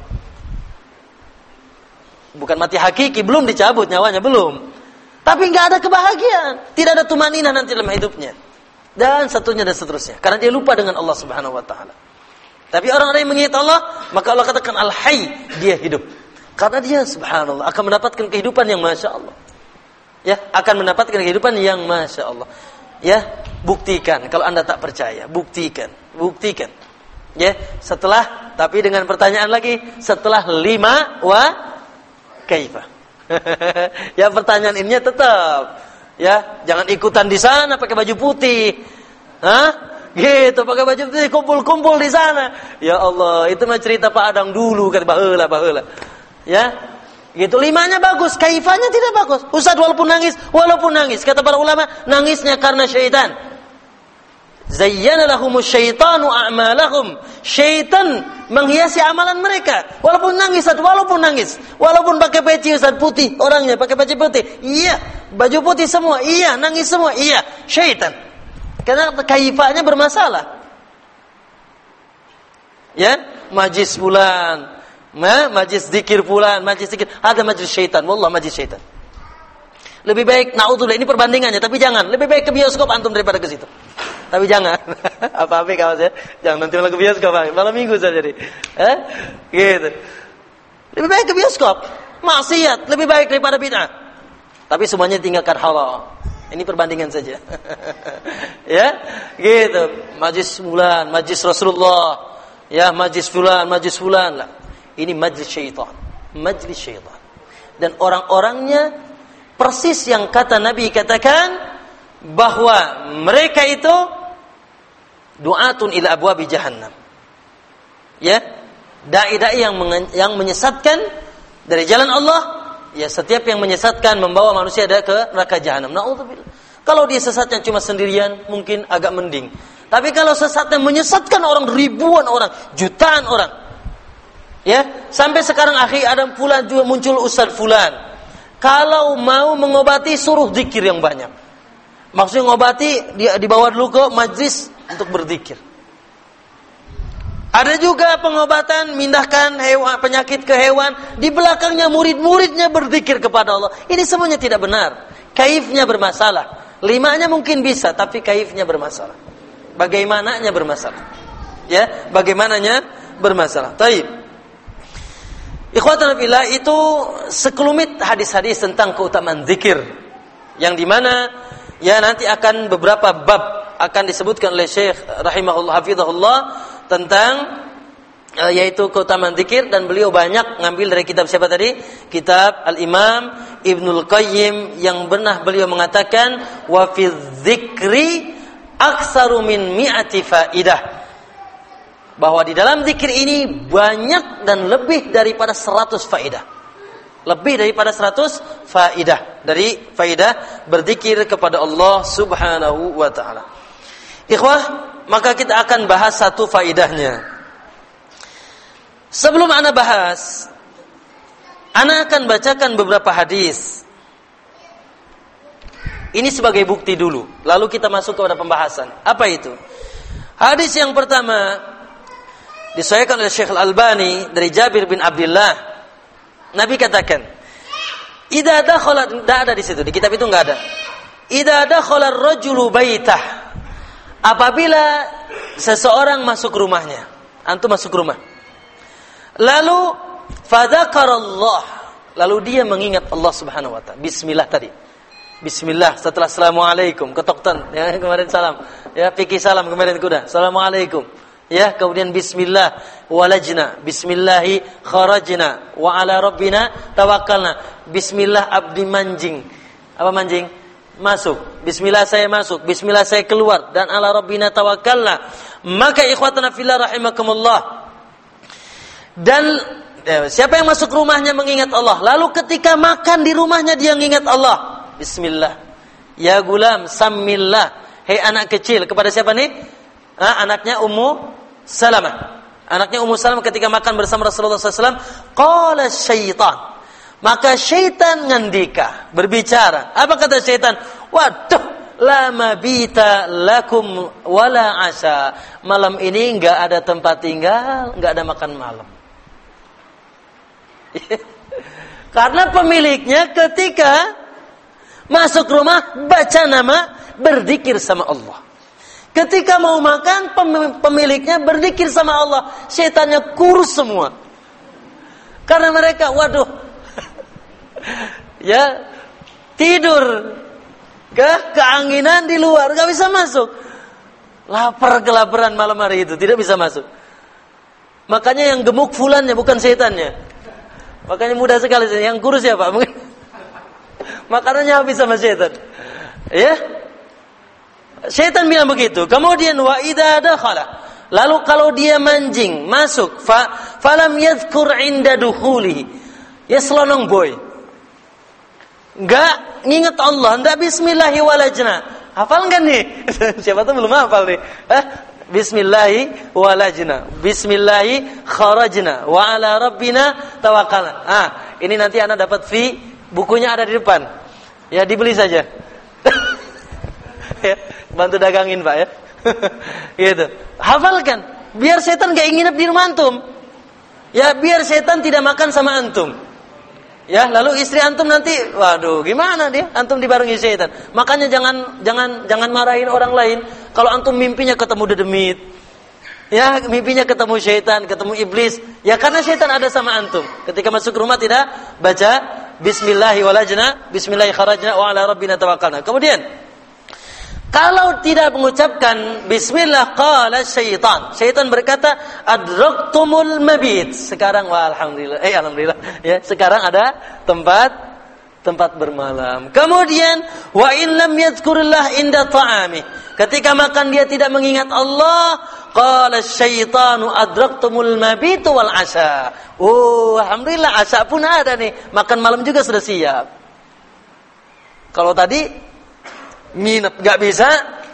Bukan mati hakiki, belum dicabut nyawanya, belum. Tapi enggak ada kebahagiaan, tidak ada tumanina nanti dalam hidupnya. Dan satunya dan seterusnya, karena dia lupa dengan Allah Subhanahu wa taala. Tapi orang-orang yang mengingat Allah, maka Allah katakan Al-Hayy, dia hidup. Karena dia subhanallah akan mendapatkan kehidupan yang masya Allah. Ya, akan mendapatkan kehidupan yang masya Allah. Ya, buktikan kalau Anda tak percaya, buktikan, buktikan. Ya, setelah, tapi dengan pertanyaan lagi, setelah lima wa kaifa. Ya, pertanyaan ini tetap, ya, jangan ikutan di sana pakai baju putih. Hah? Gitu, pakai baju putih kumpul-kumpul di sana. Ya Allah, itu mah cerita Pak Adang dulu kan, baheula baheula. Ya, gitu. Limanya bagus, kaifanya tidak bagus. Ustaz walaupun nangis, walaupun nangis, kata para ulama, nangisnya karena syaitan. Zayyana lahumus syaitanu a'malahum. Syaitan menghiasi amalan mereka. Walaupun nangis, walaupun nangis, walaupun pakai peci Ustaz putih, orangnya pakai peci putih. Iya, baju putih semua. Iya, nangis semua. Iya, syaitan. Karena kaifanya bermasalah. Ya, majlis bulan, Ma, majlis zikir fulan, majlis zikir, ada majlis syaitan, wallah majlis syaitan. Lebih baik, naudzubillah, ini perbandingannya, tapi jangan, lebih baik ke bioskop antum daripada ke situ. Tapi jangan, apa-apa kawan saya, jangan nanti malah ke bioskop, malam minggu saja jadi, eh, gitu. Lebih baik ke bioskop, maksiat, lebih baik daripada bid'ah. Tapi semuanya tinggalkan halal. Ini perbandingan saja. Ya, gitu. Majlis fulan, majlis Rasulullah, ya, majlis fulan, majlis fulan lah. Ini majlis syaitan, majlis syaitan. Dan orang-orangnya persis yang kata Nabi katakan, bahwa mereka itu du'atun ila abwabi jahannam. Ya, dai-dai yang yang menyesatkan dari jalan Allah. Ya, setiap yang menyesatkan membawa manusia ada ke neraka jahanam. Naudzubillah. Kalau dia sesatnya cuma sendirian, mungkin agak mending. Tapi kalau sesatnya menyesatkan orang, ribuan orang, jutaan orang, ya, sampai sekarang akhi ada fulan juga muncul Ustaz fulan. Kalau mau mengobati suruh zikir yang banyak. Maksudnya ngobati dia dibawa dulu ke majlis untuk berzikir. Ada juga pengobatan mindahkan hewan, penyakit ke hewan, di belakangnya murid-muridnya berzikir kepada Allah. Ini semuanya tidak benar. Kaifnya bermasalah. Limanya mungkin bisa, tapi kaifnya bermasalah. Bagaimananya bermasalah. Ya, bagaimananya bermasalah. Taib. Ikhwatan fillah, itu sekelumit hadis-hadis tentang keutamaan zikir, yang dimana ya nanti akan beberapa bab akan disebutkan oleh Syekh rahimahullah hafizahullah tentang uh, yaitu keutamaan zikir, dan beliau banyak ngambil dari kitab siapa tadi? Kitab Al-Imam Ibnul Qayyim, yang pernah beliau mengatakan wa fi dzikri aktsaru min mi'ati faidah. Bahwa di dalam zikir ini banyak dan lebih daripada seratus faidah. Lebih daripada seratus faidah. Dari faidah berzikir kepada Allah Subhanahu wa ta'ala. Ikhwah, maka kita akan bahas satu faidahnya. Sebelum ana bahas, ana akan bacakan beberapa hadis. Ini sebagai bukti dulu. Lalu kita masuk kepada pembahasan. Apa itu? Hadis yang pertama disahihkan oleh Syekh Al-Albani dari Jabir bin Abdullah. Nabi katakan, "Idza dakhala," tidak ada di situ, di kitab itu enggak ada. "Idza dakhala ar-rajulu baitah." Apabila seseorang masuk rumahnya, antum masuk rumah. Lalu fadzakarallah, lalu dia mengingat Allah Subhanahu wa taala. Bismillah tadi. Bismillah setelah assalamualaikum, ketoktan ya kemarin salam. Ya fikih salam kemarin kuda. Assalamualaikum. Ya, kemudian bismillah walajna, bismillahi kharajna, wa ala rabbina tawakkalna. Bismillah abdi manjing. Apa manjing? Masuk. Bismillah saya masuk, bismillah saya keluar, dan ala rabbina tawakkalna. Maka ikhwatana fillah rahimakumullah. Dan eh, siapa yang masuk rumahnya mengingat Allah, lalu ketika makan di rumahnya dia mengingat Allah. Bismillah. Ya gulam sammillah. Hei anak kecil, kepada siapa nih? Ha, anaknya Ummu Salamah. Anaknya Ummu Salamah ketika makan bersama Rasulullah sallallahu alaihi wasallam, qala syaitan. Maka syaitan ngandika, berbicara. Apa kata syaitan? Waduh, la mabita lakum wala asya. Malam ini enggak ada tempat tinggal, enggak ada makan malam. Karena pemiliknya ketika masuk rumah baca nama, berzikir sama Allah. Ketika mau makan, pemiliknya berzikir sama Allah. Syaitannya kurus semua. Karena mereka, waduh, ya tidur, ke keanginan di luar, gak bisa masuk. Lapar kelaparan malam hari itu, tidak bisa masuk. Makanya yang gemuk fulannya, bukan syaitannya. Makanya mudah sekali, yang kurus ya Pak, mungkin makanannya habis sama syaitan. Ya. Syaitan bilang begitu. Kemudian wa idza dakhala, lalu kalau dia manjing masuk, fa falam yadhkur inda dukhulihi, ya selonong boy, enggak nginget Allah, enggak bismillahi walajna. Hafal enggak nih? Siapa tuh belum hafal nih? Eh, bismillahi walajna, bismillahi kharajna, wa ala rabbina tawakkalna. Ah, ini nanti Anda dapat fee, bukunya ada di depan. Ya dibeli saja. Ya, bantu dagangin Pak ya. Gitu. Hafalkan, biar setan gak nginep di rumah antum. Ya, biar setan tidak makan sama antum. Ya, lalu istri antum nanti, waduh, gimana dia? Antum dibarengi setan. Makanya jangan jangan jangan marahin orang lain kalau antum mimpinya ketemu dedemit. Ya, mimpinya ketemu setan, ketemu iblis. Ya karena setan ada sama antum. Ketika masuk rumah tidak baca bismillahi walajna, bismillahi kharajna, wa ala rabbina tawakkalna. Kemudian kalau tidak mengucapkan bismillah, qala syaitan. Syaitan berkata, adraktumul mabit. Sekarang wah alhamdulillah. Eh alhamdulillah ya, sekarang ada tempat tempat bermalam. Kemudian wa in lam yadhkurillah inda ta'ami. Ketika makan dia tidak mengingat Allah, qala syaitanu adraktumul mabit wal asya. Oh, alhamdulillah asya pun ada nih. Makan malam juga sudah siap. Kalau tadi nginep gak bisa,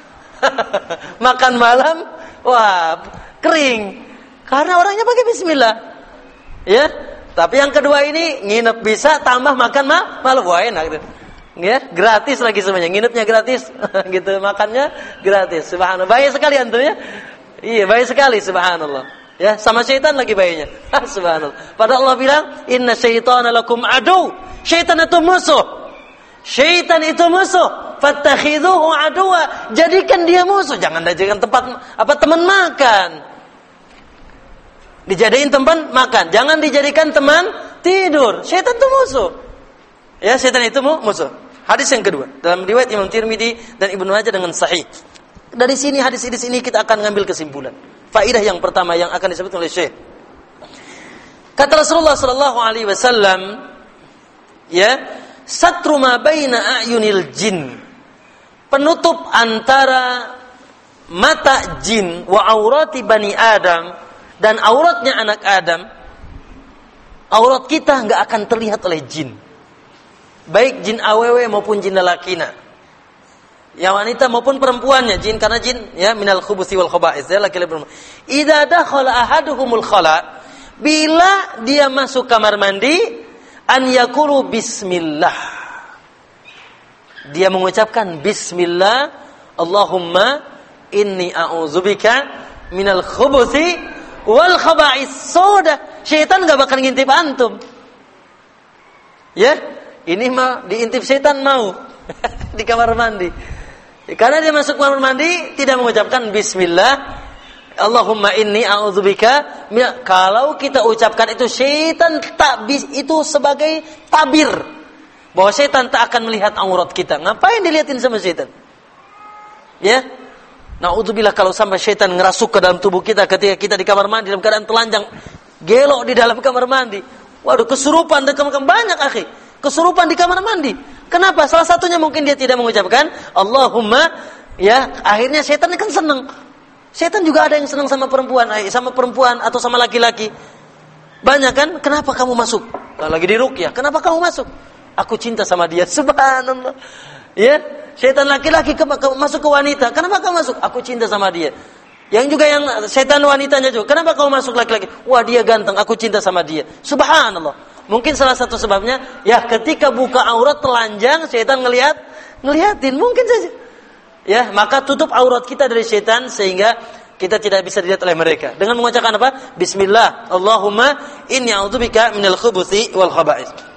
makan malam, wah kering, karena orangnya pakai bismillah, ya. Tapi yang kedua ini nginep bisa, tambah makan mal, malam wah enak gitu, ya gratis lagi semuanya, nginepnya gratis, gitu, makannya gratis, subhanallah, baik sekali antum ya, iya baik sekali, subhanallah, ya sama syaitan lagi baiknya, subhanallah. Padahal Allah bilang, inna syaitana lakum adu, syaitan itu musuh. Syaitan itu musuh, fattakhidhuhu aduwa, jadikan dia musuh, jangan jadikan tempat apa teman makan. Dijadiin tempat makan, jangan dijadikan teman tidur. Syaitan itu musuh. Ya, syaitan itu musuh. Hadis yang kedua dalam riwayat Imam Tirmidzi dan Ibnu Majah dengan sahih. Dari sini hadis-hadis ini kita akan ngambil kesimpulan. Faidah yang pertama yang akan disebut oleh Syekh. Kata Rasulullah sallallahu alaihi wasallam, ya, satru ma baina a'yunil jin, penutup antara mata jin wa aurati bani Adam, dan auratnya anak Adam. Aurat kita enggak akan terlihat oleh jin, baik jin awewe maupun jin lelakina, ya wanita maupun perempuannya, jin karena jin ya minal khubuthi wal khaba'is, ya laki-laki perempuan. Idza dakhala ahaduhumul khala, bila dia masuk kamar mandi, an yakulu bismillah, dia mengucapkan bismillah, Allahumma inni a'udzubika minal khubuthi wal khaba'is. Sudah, syaitan enggak bakal ngintip antum. Ya, ini mah diintip syaitan mau di kamar mandi. Karena dia masuk kamar mandi tidak mengucapkan bismillah, Allahumma inni a'udzubika. Kalau kita ucapkan itu, syaitan tak itu sebagai tabir bahwa syaitan tak akan melihat aurat kita. Ngapain dilihatin sama syaitan? Ya, Na'udzubillah kalau sampai syaitan ngerasuk ke dalam tubuh kita ketika kita di kamar mandi dalam keadaan telanjang, gelok di dalam kamar mandi. Waduh, kesurupan di kamar mandi banyak, akhi. Kesurupan di kamar mandi. Kenapa? Salah satunya mungkin dia tidak mengucapkan Allahumma, ya, akhirnya syaitan kan senang. Syaitan juga ada yang senang sama perempuan, sama perempuan atau sama laki-laki. Banyak kan? Kenapa kamu masuk? Lagi di ruqyah, kenapa kamu masuk? Aku cinta sama dia. Subhanallah. Ya, syaitan laki-laki ke, ke, masuk ke wanita. Kenapa kamu masuk? Aku cinta sama dia. Yang juga yang syaitan wanitanya juga. Kenapa kamu masuk laki-laki? Wah, dia ganteng. Aku cinta sama dia. Subhanallah. Mungkin salah satu sebabnya, ya ketika buka aurat telanjang, syaitan ngelihat, ngelihatin. Mungkin saja. Ya, maka tutup aurat kita dari syaitan sehingga kita tidak bisa dilihat oleh mereka. Dengan mengucapkan apa? Bismillah. Allahumma inni a'udzubika minal khubuthi wal khaba'ith.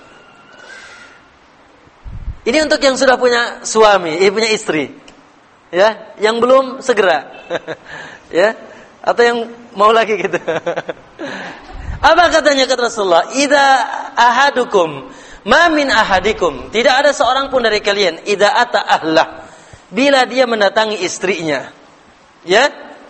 Ini untuk yang sudah punya suami, eh, punya istri. Ya, yang belum segera. Ya, atau yang mau lagi gitu. Apa katanya kata Rasulullah? Idza ahadukum ma min ahadikum, tidak ada seorang pun dari kalian idza ata ahlah, bila dia mendatangi istrinya. Ya?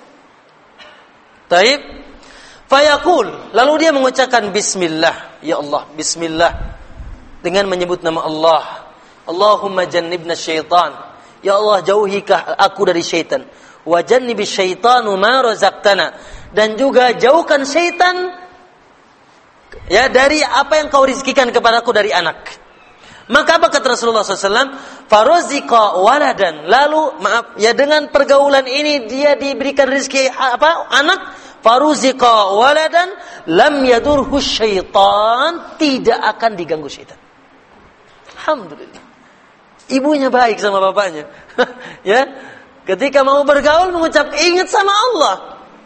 Taib. Fayaqul, lalu dia mengucapkan bismillah, ya Allah, bismillah, dengan menyebut nama Allah. Allahumma jannibna syaitan, ya Allah jauhikah aku dari syaitan, wa jannibi syaitanu ma razaqtana, dan juga jauhkan syaitan ya dari apa yang kau rizkikan kepadaku dari anak. Maka apa kata Rasulullah shallallahu alaihi wasallam? Faroziqa waladan, lalu maaf ya dengan pergaulan ini dia diberikan rezeki apa anak. Faruziqa waladan lam yadurhu syaitan, tidak akan diganggu syaitan. Alhamdulillah. Ibunya baik sama bapaknya. Ya, ketika mau bergaul mengucap ingat sama Allah.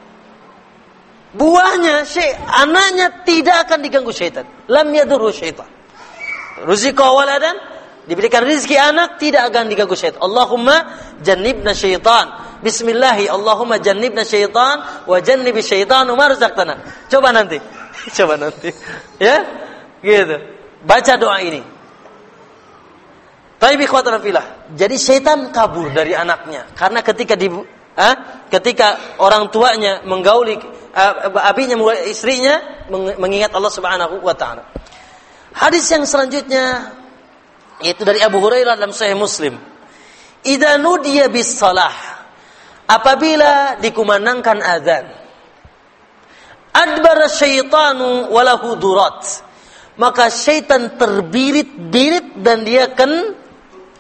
Buahnya, syai, anaknya tidak akan diganggu syaitan. Lam yadurhu syaitan. Ruziqa waladan, diberikan rezeki anak, tidak akan diganggu syaitan. Allahumma jannibna syaitan. Bismillahi Allahumma jannibna syaitan wa jannibi syaitanu ma razaqtana. Coba nanti. Coba nanti. Ya? Gitu. Baca doa ini. Tapi ikhwatan fillah, jadi syaitan kabur dari anaknya karena ketika di ah, ketika orang tuanya menggauli uh, abinya istrinya mengingat Allah Subhanahu wa taala. Hadis yang selanjutnya yaitu dari Abu Hurairah dalam Sahih Muslim. Idza nudiya bis salah, apabila dikumandangkan azan, adbara syaitanu walahu durat, maka syaitan terbirit-birit dan dia kentut.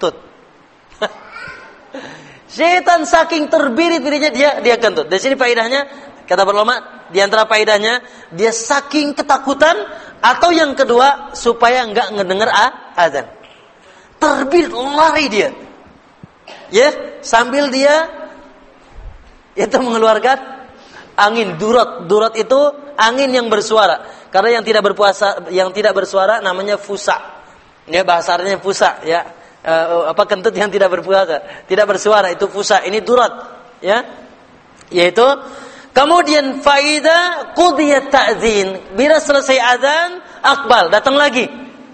Syaitan saking terbirit-biritnya dia dia kentut. Dari sini faedahnya, kata para ulama, di antara faedahnya dia saking ketakutan, atau yang kedua supaya enggak ngedenger azan. Terbirit, lari dia. Ya, sambil dia itu mengeluarkan angin durat. Durat itu angin yang bersuara. Karena yang tidak berpuasa, yang tidak bersuara namanya fusa. Ya, bahasa artinya fusa, ya. Uh, apa kentut yang tidak berpuasa, tidak bersuara, itu fusa. Ini durat, ya. Yaitu kemudian faida qudiyat ta'zin, bila selesai azan akbal, datang lagi.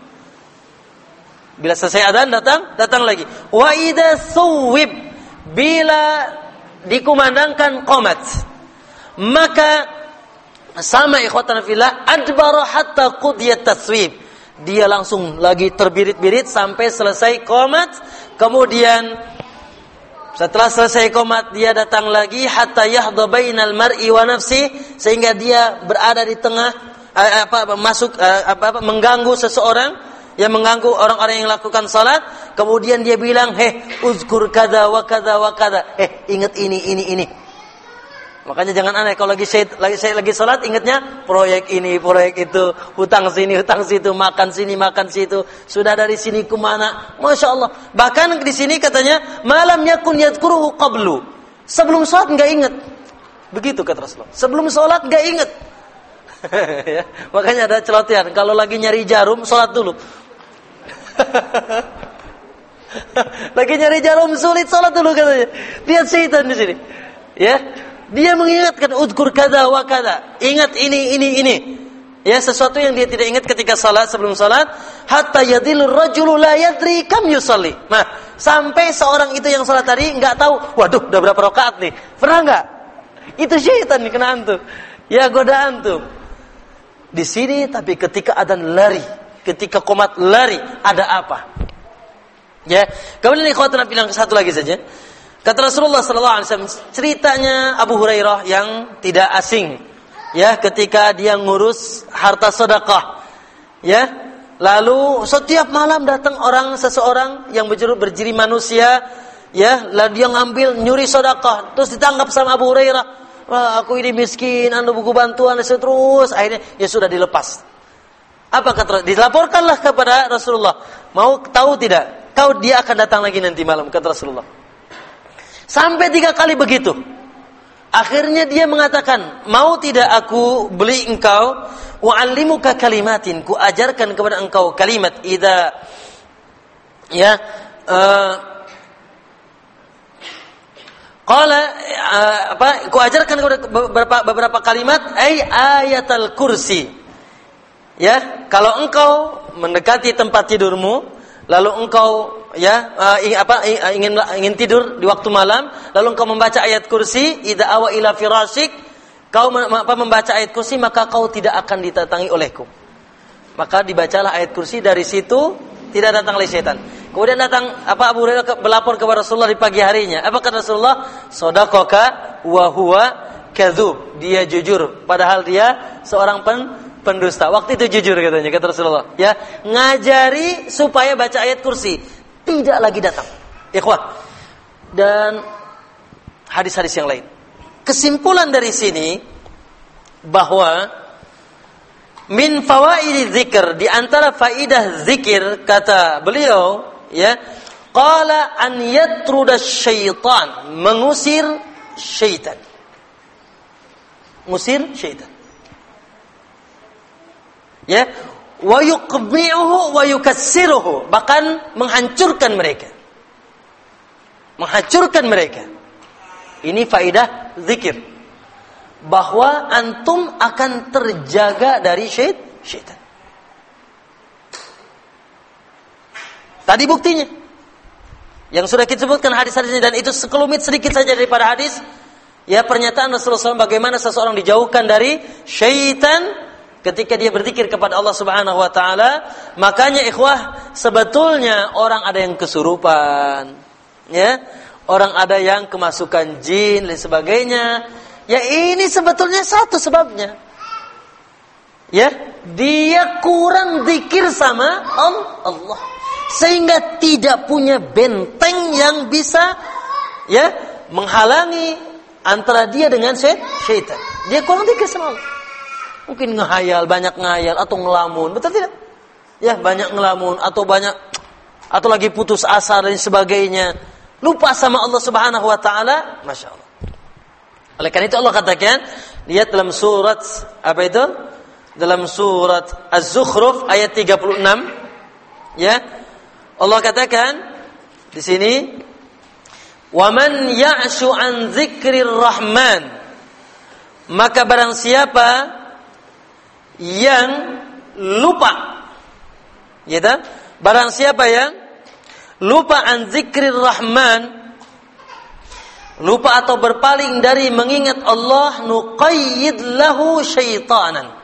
Bila selesai azan datang, datang lagi. Wa idza suwib, bila dikumandangkan qomat, maka sama ikhwatan fillah adbara hatta qudiyat taswib, dia langsung lagi terbirit-birit sampai selesai qomat. Kemudian setelah selesai qomat dia datang lagi hatta yahdha bainal mar'i wa nafsi, sehingga dia berada di tengah apa masuk apa, apa mengganggu seseorang, yang mengganggu orang-orang yang lakukan salat. Kemudian dia bilang, "Heh, uzkur kada wa kada wa kada." Eh, ingat ini ini ini. Makanya jangan aneh kalau lagi saya lagi saya lagi salat ingatnya proyek ini, proyek itu, hutang sini, hutang situ, makan sini, makan situ. Sudah dari sini ke mana? Masya Allah. Bahkan di sini katanya, "Malam yakun yadhkuruhu qablu." Sebelum salat enggak ingat. Begitu kata Rasulullah. Sebelum salat enggak ingat. Ya, makanya ada celotehan, kalau lagi nyari jarum salat dulu. Lagi nyari jarum sulit, salat dulu katanya. Lihat syaitan di sini. Ya. Dia mengingatkan udkur kada wa kada. Ingat ini ini ini. Ya, sesuatu yang dia tidak ingat ketika salat, sebelum salat, hatta yadhilur rajulu la yadri kam yusalli. Nah, sampai seorang itu yang salat tadi enggak tahu, waduh, udah berapa rakaat nih. Pernah enggak? Itu syaitan nih kena antum. Ya, godaan tuh. Di sini tapi ketika adzan lari, ketika qomat lari, ada apa? Ya, kemudian ikhwatuna bilang satu lagi saja. Kata Rasulullah sallallahu alaihi wasallam, ceritanya Abu Hurairah yang tidak asing. Ya, ketika dia ngurus harta sedekah. Ya, lalu setiap malam datang orang seseorang yang berjuru berjiri manusia, ya, lalu dia ngambil nyuri sedekah, terus ditangkap sama Abu Hurairah. Wah, aku ini miskin, anu buku bantuan, terus akhirnya ya sudah dilepas. Apa kata? Dilaporkanlah kepada Rasulullah. Mau tahu tidak? Kau dia akan datang lagi nanti malam, kata Rasulullah. Sampai tiga kali begitu. Akhirnya dia mengatakan, mau tidak aku beli engkau, wa'allimuka kalimatin, ku ajarkan kepada engkau kalimat, idza ya uh, qala uh, apa ku ajarkan kepada beberapa beberapa kalimat, ay ayatul kursi. Ya, kalau engkau mendekati tempat tidurmu, lalu engkau ya uh, apa ingin ingin tidur di waktu malam, lalu engkau membaca ayat kursi, idza awa ila firashik, kau apa membaca ayat kursi, maka kau tidak akan didatangi olehku. Maka dibacalah ayat kursi, dari situ tidak datang oleh setan. Kemudian datang apa Abu Hurairah berlapor kepada Rasulullah di pagi harinya. Apa kata Rasulullah? Shadaqaka wa huwa kadzub. Dia jujur padahal dia seorang pen pendusta. Waktu itu jujur katanya, kata Rasulullah. Ya, ngajari supaya baca ayat kursi, tidak lagi datang. Ikhwah. Dan hadis-hadis yang lain. Kesimpulan dari sini bahwa min fawaidi dzikr, di antara faidah zikir kata beliau, ya, qala an yatruda syaitan, mengusir syaitan. Mengusir syaitan. Ya, wa yuqbi'uhu wa yukassiruhu, bahkan menghancurkan mereka. Menghancurkan mereka. Ini faidah zikir, bahwa antum akan terjaga dari syaitan. Tadi buktinya yang sudah kita sebutkan hadis-hadisnya, dan itu sekelumit sedikit saja daripada hadis. Ya, pernyataan Rasulullah shallallahu alaihi wasallam bagaimana seseorang dijauhkan dari syaitan ketika dia berzikir kepada Allah Subhanahu wa taala. Makanya ikhwah, sebetulnya orang ada yang kesurupan, ya, orang ada yang kemasukan jin dan sebagainya. Ya, ini sebetulnya satu sebabnya. Ya, dia kurang zikir sama Allah, sehingga tidak punya benteng yang bisa ya menghalangi antara dia dengan syaitan. Dia kurang zikir sama Allah. Mungkin ngehayal, banyak ngehayal atau ngelamun, betul tidak? Ya, banyak ngelamun atau banyak atau lagi putus asa dan sebagainya. Lupa sama Allah Subhanahu wa taala, Masya Allah. Oleh karena itu Allah katakan, lihat dalam surat apa itu? Dalam surat Az-Zukhruf ayat tiga puluh enam, ya. Allah katakan di sini, "Wa man ya'shu an dzikrir rahman", maka barang siapa yang lupa, gitu? Barang siapa yang lupa an dzikrir rahman, lupa atau berpaling dari mengingat Allah, nuqayyid lahu syaitanan.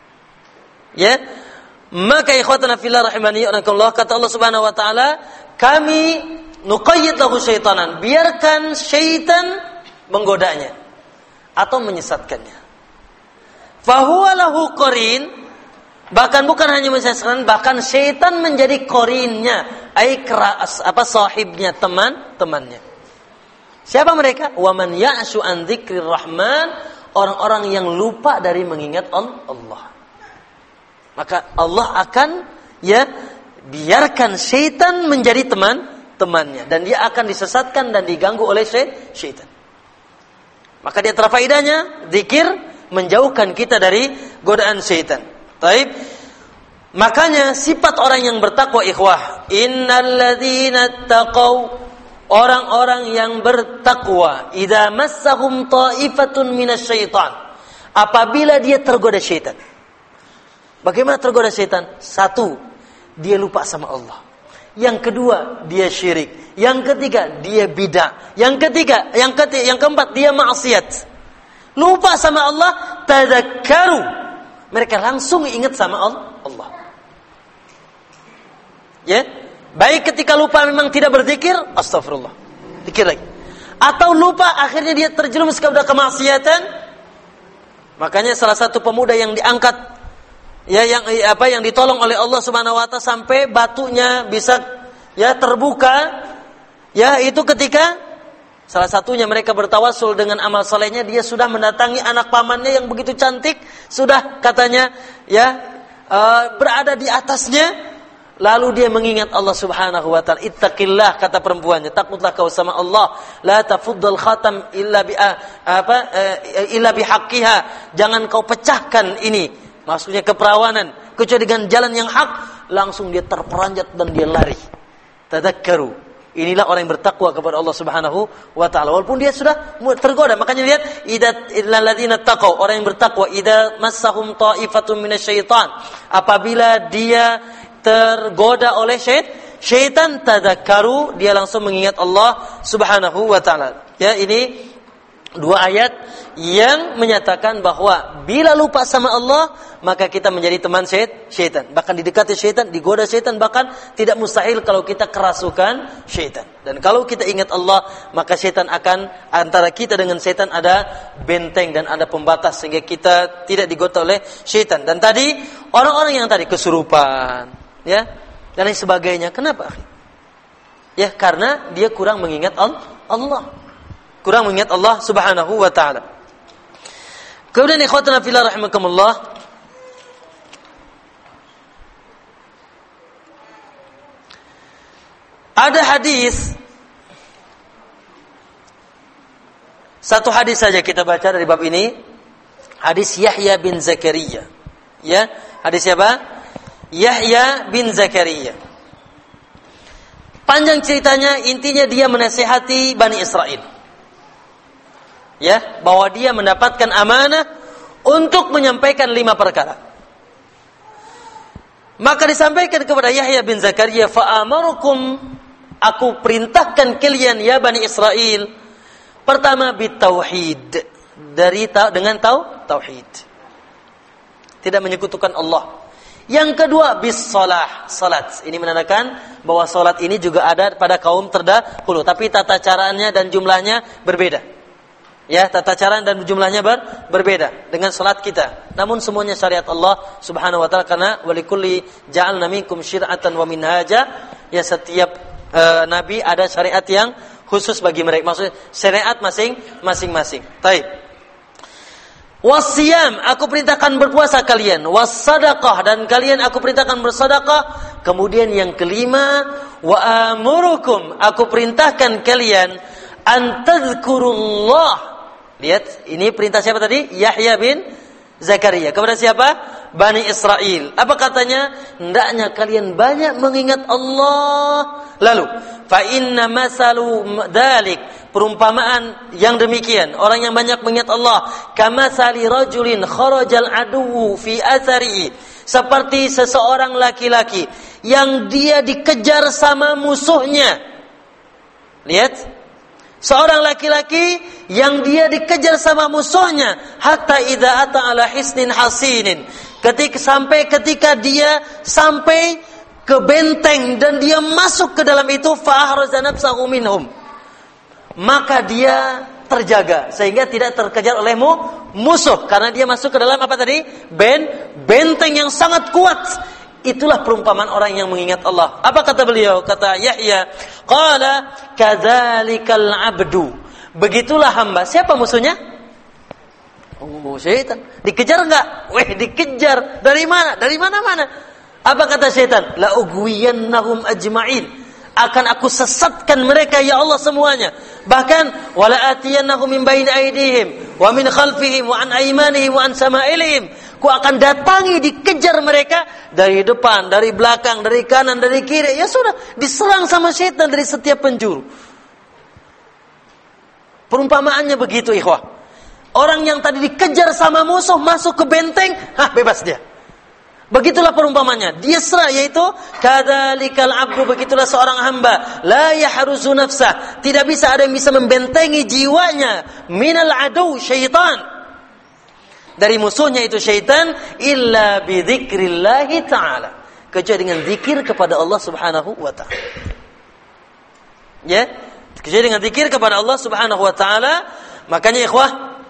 Ya, maka ikhwatana fillah rahimani wa rahimakumullah, kata Allah Subhanahu wa taala, kami nuqayyid lahu syaitanan, biarkan syaitan menggodanya atau menyesatkannya. Fahuwa lahu qarin, bahkan bukan hanya menyesatkan, bahkan syaitan menjadi qarinnya, ai keras apa sahibnya, teman-temannya. Siapa mereka? Wa man ya'shu an dzikrir rahman, orang-orang yang lupa dari mengingat Allah. Maka Allah akan ya biarkan syaitan menjadi teman-temannya, dan dia akan disesatkan dan diganggu oleh syaitan. Maka di antara faedahnya zikir menjauhkan kita dari godaan syaitan. Baik. Makanya sifat orang yang bertakwa ikhwah, innalladzina taqaw, orang-orang yang bertakwa, idza massahum ta'ifatun minasyaitan, apabila dia tergoda syaitan. Bagaimana tergoda syaitan? Satu, dia lupa sama Allah. Yang kedua, dia syirik. Yang ketiga, dia bid'ah. Yang ketiga, yang ketiga, yang keempat, dia maksiat. Lupa sama Allah, tadzakkaru. Mereka langsung ingat sama Allah. Ya, baik ketika lupa memang tidak berzikir, astagfirullah, zikir lagi. Atau lupa akhirnya dia terjerumus kepada kemaksiatan. Makanya salah satu pemuda yang diangkat, ya yang apa yang ditolong oleh Allah Subhanahu wa taala sampai batunya bisa ya terbuka, ya itu ketika salah satunya mereka bertawasul dengan amal solehnya, dia sudah mendatangi anak pamannya yang begitu cantik, sudah katanya ya uh, berada di atasnya. Lalu dia mengingat Allah Subhanahu wa taala. Ittaqillah, kata perempuannya, takutlah kau sama Allah. La tafuddal khatam illa bi apa illa bihaqqiha. Jangan kau pecahkan ini, maksudnya keperawanan, kecuali dengan jalan yang hak. Langsung dia terperanjat dan dia lari. Tadzakkaru. Inilah orang yang bertakwa kepada Allah Subhanahu wa taala. Walaupun dia sudah tergoda, makanya lihat idza ladzina taqau, orang yang bertakwa, idza massahum ta'ifatun minasyaitan, apabila dia tergoda oleh syait, syaitan, tadzakkaru, dia langsung mengingat Allah Subhanahu wa taala. Ya, ini dua ayat yang menyatakan bahwa bila lupa sama Allah, maka kita menjadi teman syaitan. Bahkan didekati syaitan, digoda syaitan, bahkan tidak mustahil kalau kita kerasukan syaitan. Dan kalau kita ingat Allah, maka syaitan akan, antara kita dengan syaitan ada benteng dan ada pembatas sehingga kita tidak digoda oleh syaitan. Dan tadi orang-orang yang tadi kesurupan, ya, dan lain sebagainya. Kenapa? Ya, karena dia kurang mengingat Allah. Kurang mengingat Allah Subhanahu wa taala. Kemudian ikhwatana fillah rahimakumullah, ada hadis, satu hadis saja kita baca dari bab ini, hadis Yahya bin Zakaria. Ya, hadis siapa? Yahya bin Zakaria. Panjang ceritanya, intinya dia menasihati Bani Israel. Ya, bahwa dia mendapatkan amanah untuk menyampaikan lima perkara. Maka disampaikan kepada Yahya bin Zakaria, fa'amarukum, aku perintahkan kalian ya Bani Israel, pertama bitauhid, dari dengan tau tauhid, tidak menyekutukan Allah. Yang kedua bis salah, salat. Ini menandakan bahwa salat ini juga ada pada kaum terdahulu, tapi tata caranya dan jumlahnya berbeda. Ya, tata cara dan jumlahnya ber, berbeda dengan salat kita. Namun semuanya syariat Allah Subhanahu wa taala, karena walikulli ja'alna minkum syir'atan wa minhaja. Ya, setiap uh, nabi ada syariat yang khusus bagi mereka. Maksudnya syariat masing masing-masing. Baik. Wasiyam, aku perintahkan berpuasa kalian. Wassadaqah, dan kalian aku perintahkan bersedekah. Kemudian yang kelima, wa amurukum, aku perintahkan kalian antadzkurullah. Lihat, ini perintah siapa tadi? Yahya bin Zakaria. Kepada siapa? Bani Israel. Apa katanya? Hendaknya kalian banyak mengingat Allah. Lalu, fa inna masalu dalik, perumpamaan yang demikian, orang yang banyak mengingat Allah, kama sali rajulin kharajal aduwu fi atharihi, seperti seseorang laki-laki yang dia dikejar sama musuhnya. Lihat, seorang laki-laki yang dia dikejar sama musuhnya, hatta idza ata ala hisnin hasinin, ketika sampai ketika dia sampai ke benteng dan dia masuk ke dalam itu, fa ahraza nafsahu minhum, maka dia terjaga sehingga tidak terkejar oleh musuh, karena dia masuk ke dalam apa tadi? Ben, benteng yang sangat kuat. Itulah perumpamaan orang yang mengingat Allah. Apa kata beliau? Kata Yahya, qala kadzalikal abdu, begitulah hamba. Siapa musuhnya? Oh, syaitan. Dikejar enggak? Weh, dikejar. Dari mana? Dari mana-mana. Apa kata syaitan? La ugwiyannahum ajma'in, akan aku sesatkan mereka ya Allah semuanya. Bahkan wala atiyannahum min baini aydihim wa min khalfihim wa an aymanihim wa an sama'ilihim, ku akan datangi, dikejar mereka dari depan, dari belakang, dari kanan, dari kiri. Ya sudah, diserang sama syaitan dari setiap penjuru. Perumpamaannya begitu, ikhwah. Orang yang tadi dikejar sama musuh masuk ke benteng, hah, bebas dia. Begitulah perumpamannya. Dia serah, yaitu kadzalikal abdu, begitulah seorang hamba, la yahruzu nafsah, tidak bisa ada yang bisa membentengi jiwanya, minal adu syaitan, dari musuhnya itu syaitan, illa bi dzikrillah taala, kecuali dengan zikir kepada Allah Subhanahu wa taala. Ya, kecuali dengan zikir kepada Allah Subhanahu wa taala. Makanya ikhwah,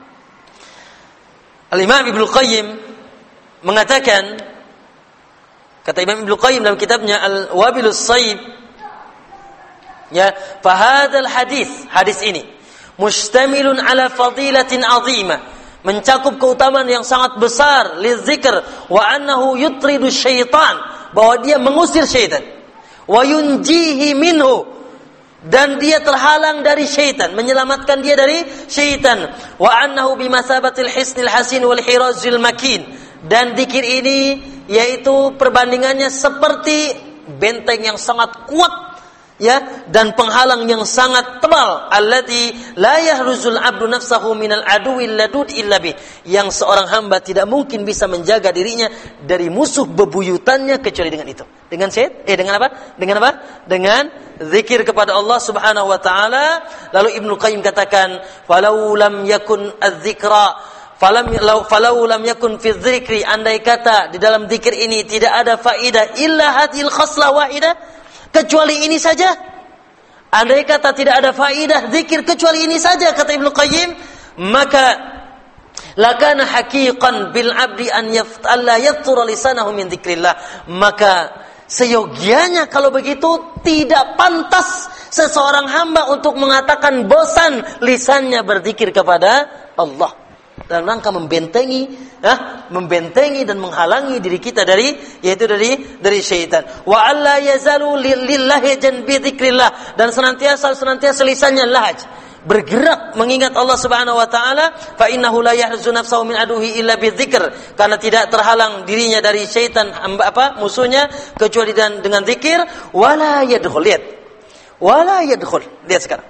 Al-Imam Ibnu Qayyim mengatakan, kata Imam Ibnu Qayyim dalam kitabnya Al-Wabilus Sayyib, ya, fa hadzal hadis, hadis ini mustamilun ala fadilatin azimah, mencakup keutamaan yang sangat besar, lizikr wa annahu yutridu syaitan, bahwa dia mengusir syaitan, wa yunjihi minhu, dan dia terhalang dari syaitan, menyelamatkan dia dari syaitan, wa annahu bimasabatil hisnil hasin wal hirazil makin, dan zikir ini yaitu perbandingannya seperti benteng yang sangat kuat, ya, dan penghalang yang sangat tebal, allati la yahruzul abdu nafsahu minal aduwil ladud illa bih, yang seorang hamba tidak mungkin bisa menjaga dirinya dari musuh bebuyutannya kecuali dengan itu. Dengan syait, eh dengan apa? Dengan apa? Dengan zikir kepada Allah Subhanahu wa taala. Lalu Ibnu Qayyim katakan, falau lam yakun adz-dzikra Falam law falau lam yakun fi dzikri, andai kata di dalam zikir ini tidak ada faidah illa hadhil khaslah wahidah, kecuali ini saja. Andai kata tidak ada faidah zikir kecuali ini saja, kata Ibnu Qayyim, maka lakana haqiqan bil abdi an yaftalla yathura lisanahu min dzikrillah, maka seyogianya kalau begitu tidak pantas seseorang hamba untuk mengatakan bosan lisannya berzikir kepada Allah, dalam rangka membentengi, ya, membentengi dan menghalangi diri kita dari, yaitu dari dari syaitan. Wa alla yazalu lillahi janbi dzikrillah, dan senantiasa senantiasa lisannya lahaj, bergerak mengingat Allah Subhanahu wa taala, fa innahu la yahzu nafsahu min aduhi illa bidzikr, karena tidak terhalang dirinya dari syaitan, apa musuhnya, kecuali dan dengan zikir. Wala yadkhul, lihat, wala yadkhul, lihat sekarang.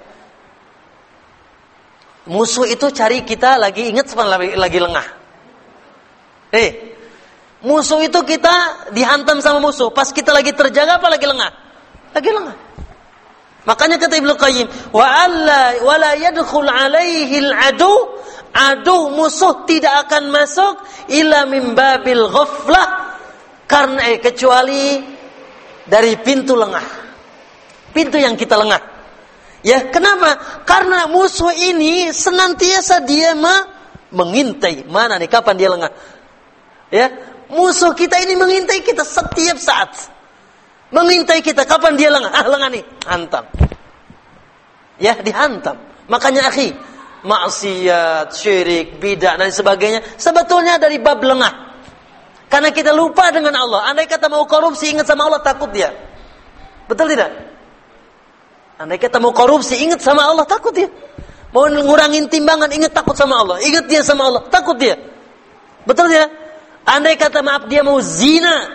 Musuh itu cari kita lagi ingat sama lagi, lagi lengah. Eh, musuh itu kita dihantam sama musuh pas kita lagi terjaga apa lagi lengah? Lagi lengah. Makanya kata Ibnu Qayyim, wa alla wala yadkhul alaihi al-adu, adu musuh tidak akan masuk illa min babil ghaflah, karena eh, kecuali dari pintu lengah. Pintu yang kita lengah. Ya, kenapa? Karena musuh ini senantiasa dia ma- mengintai mana nih kapan dia lengah. Ya, musuh kita ini mengintai kita setiap saat. Mengintai kita kapan dia lengah. Ah, lengah nih, hantam. Ya, dihantam. Makanya akhi, maksiat, syirik, bidah dan sebagainya sebetulnya dari bab lengah. Karena kita lupa dengan Allah. Andai kata mau korupsi, ingat sama Allah, takut dia. Betul tidak? Andai kata mau korupsi, ingat sama Allah, takut dia. Mau ngurangin timbangan, ingat takut sama Allah. Ingat dia sama Allah, takut dia. Betul tidak? Andai kata maaf dia mau zina,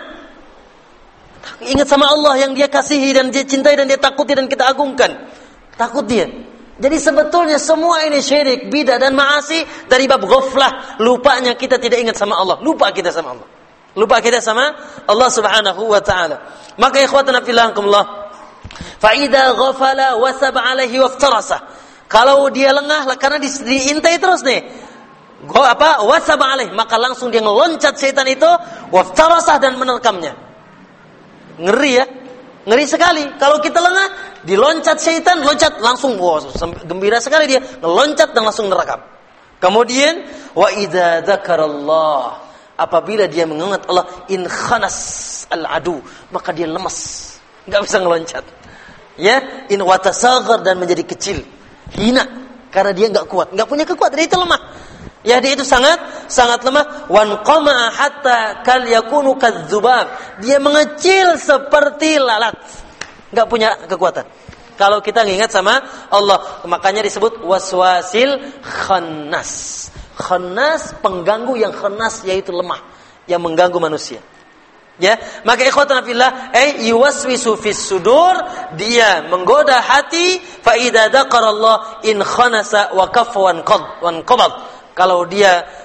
ingat sama Allah yang dia kasihi dan dia cintai dan dia takuti dan kita agungkan. Takut dia. Jadi sebetulnya semua ini syirik, bidah dan maasi dari bab ghaflah. Lupanya kita tidak ingat sama Allah. Lupa kita sama Allah. Lupa kita sama Allah Subhanahu wa ta'ala. Maka ikhwatana fillah, fa'idha ghafala wasab alaihi waftarasa, kalau dia lengah karena di, diintai terus nih, go apa wasab alaihi, maka langsung dia ngeloncat setan itu, waftarasa, dan menerkamnya. Ngeri ya, ngeri sekali. Kalau kita lengah, diloncat setan, loncat langsung, wow, gembira sekali dia, ngeloncat dan langsung nerakam. Kemudian wa idza dzakarallah, apabila dia mengingat Allah, in khanas al adu, maka dia lemas, enggak bisa ngeloncat. Ya, in watasaghar, dan menjadi kecil, hina, karena dia enggak kuat, enggak punya kekuatan, dia itu lemah. Ya, dia itu sangat sangat lemah. Wan qama hatta kal yakunu kadzubab, dia mengecil seperti lalat, enggak punya kekuatan. Kalau kita ingat sama Allah, makanya disebut waswasil khannas. Khannas, pengganggu yang khannas, yaitu lemah, yang mengganggu manusia. Ya, maka ikhwatana fillah, ay yuwaswisu fis sudur, dia menggoda hati, fa idza dzaqarallah in khanasa wa kaffa wan qad wan qabad. Kalau dia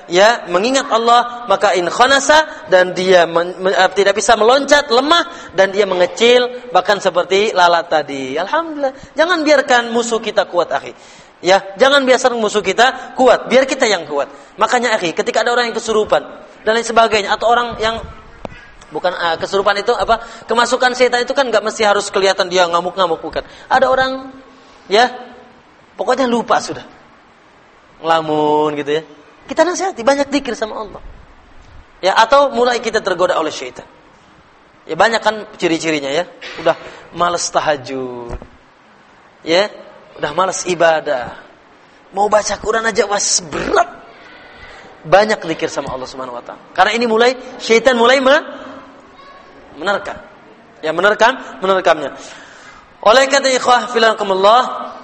ya mengingat Allah, maka in khanasa, dan dia men, men, tidak bisa meloncat, lemah, dan dia mengecil bahkan seperti lalat tadi. Alhamdulillah. Jangan biarkan musuh kita kuat, akhi. Ya, jangan biarkan musuh kita kuat, biar kita yang kuat. Makanya akhi, ketika ada orang yang kesurupan dan lain sebagainya, atau orang yang bukan uh, kesurupan itu apa? Kemasukan setan itu kan enggak mesti harus kelihatan dia ngamuk-ngamuk, bukan. Ada orang ya pokoknya lupa sudah. Ngelamun gitu ya. Kita nasihati, banyak zikir sama Allah. Ya, atau mulai kita tergoda oleh syaitan. Ya banyak kan ciri-cirinya ya. Udah malas tahajud. Ya, udah malas ibadah. Mau baca Quran aja was berat. Banyak zikir sama Allah Subhanahu wa taala. Karena ini mulai syaitan mulai menerkam. Ya, menerkam, menerkamnya. Oleh kata ikhwah filakumullah,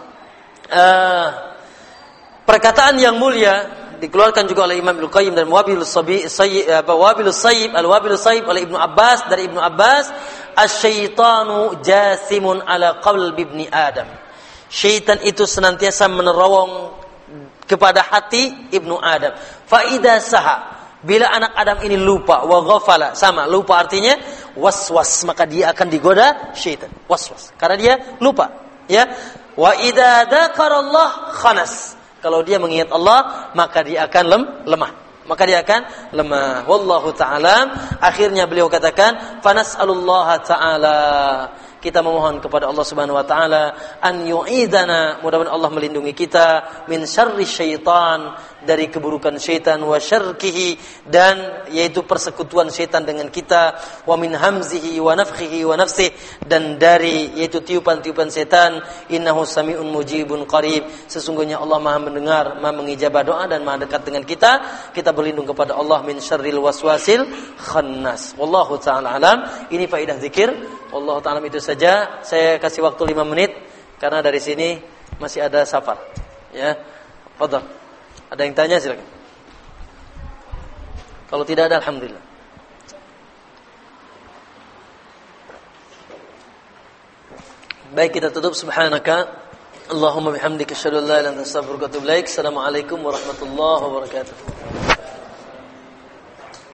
uh, perkataan yang mulia dikeluarkan juga oleh Imam Ibnu Qayyim dan Wabilus Sayyib, Wabilus Sayyib, Al-Wabilus Sayyib oleh Ibnu Abbas, dari Ibnu Abbas, asy-syaitanu jasimun ala qalbi ibni Adam. Syaitan itu senantiasa menerowong kepada hati Ibnu Adam. Fa idza saha, bila anak Adam ini lupa, wa ghafala, sama lupa artinya waswas, maka dia akan digoda syaitan. Waswas, karena dia lupa, ya. Wa idza dzakarallah khanas. Kalau dia mengingat Allah, maka dia akan lem, lemah. Maka dia akan lemah. Wallahu ta'ala. Akhirnya beliau katakan, fanas'alullaha ta'ala. Kita memohon kepada Allah Subhanahu wa taala an yu'idana, mudah-mudahan Allah melindungi kita min syarri syaitan, dari keburukan syaitan, wa syarkihi, dan yaitu persekutuan syaitan dengan kita, wa min hamzihi wa nafthihi wa nafsihi, dan dari yaitu tiupan-tiupan syaitan. Innahu sami'un mujibun qarib, sesungguhnya Allah Maha mendengar, Maha mengijabah doa, dan Maha dekat dengan kita. Kita berlindung kepada Allah min syarril waswasil khannas. Wallahu taala alam. Ini faedah zikir. Wallahu taala itu saja. Saya kasih waktu lima menit karena dari sini masih ada safar. Ya. Fadhal. Ada yang tanya silakan. Kalau tidak ada alhamdulillah. Baik, kita tutup. Subhanaka Allahumma bihamdika asyhadu an la ilaha illa anta astaghfiruka wa atubu ilaik. Assalamualaikum warahmatullahi wabarakatuh.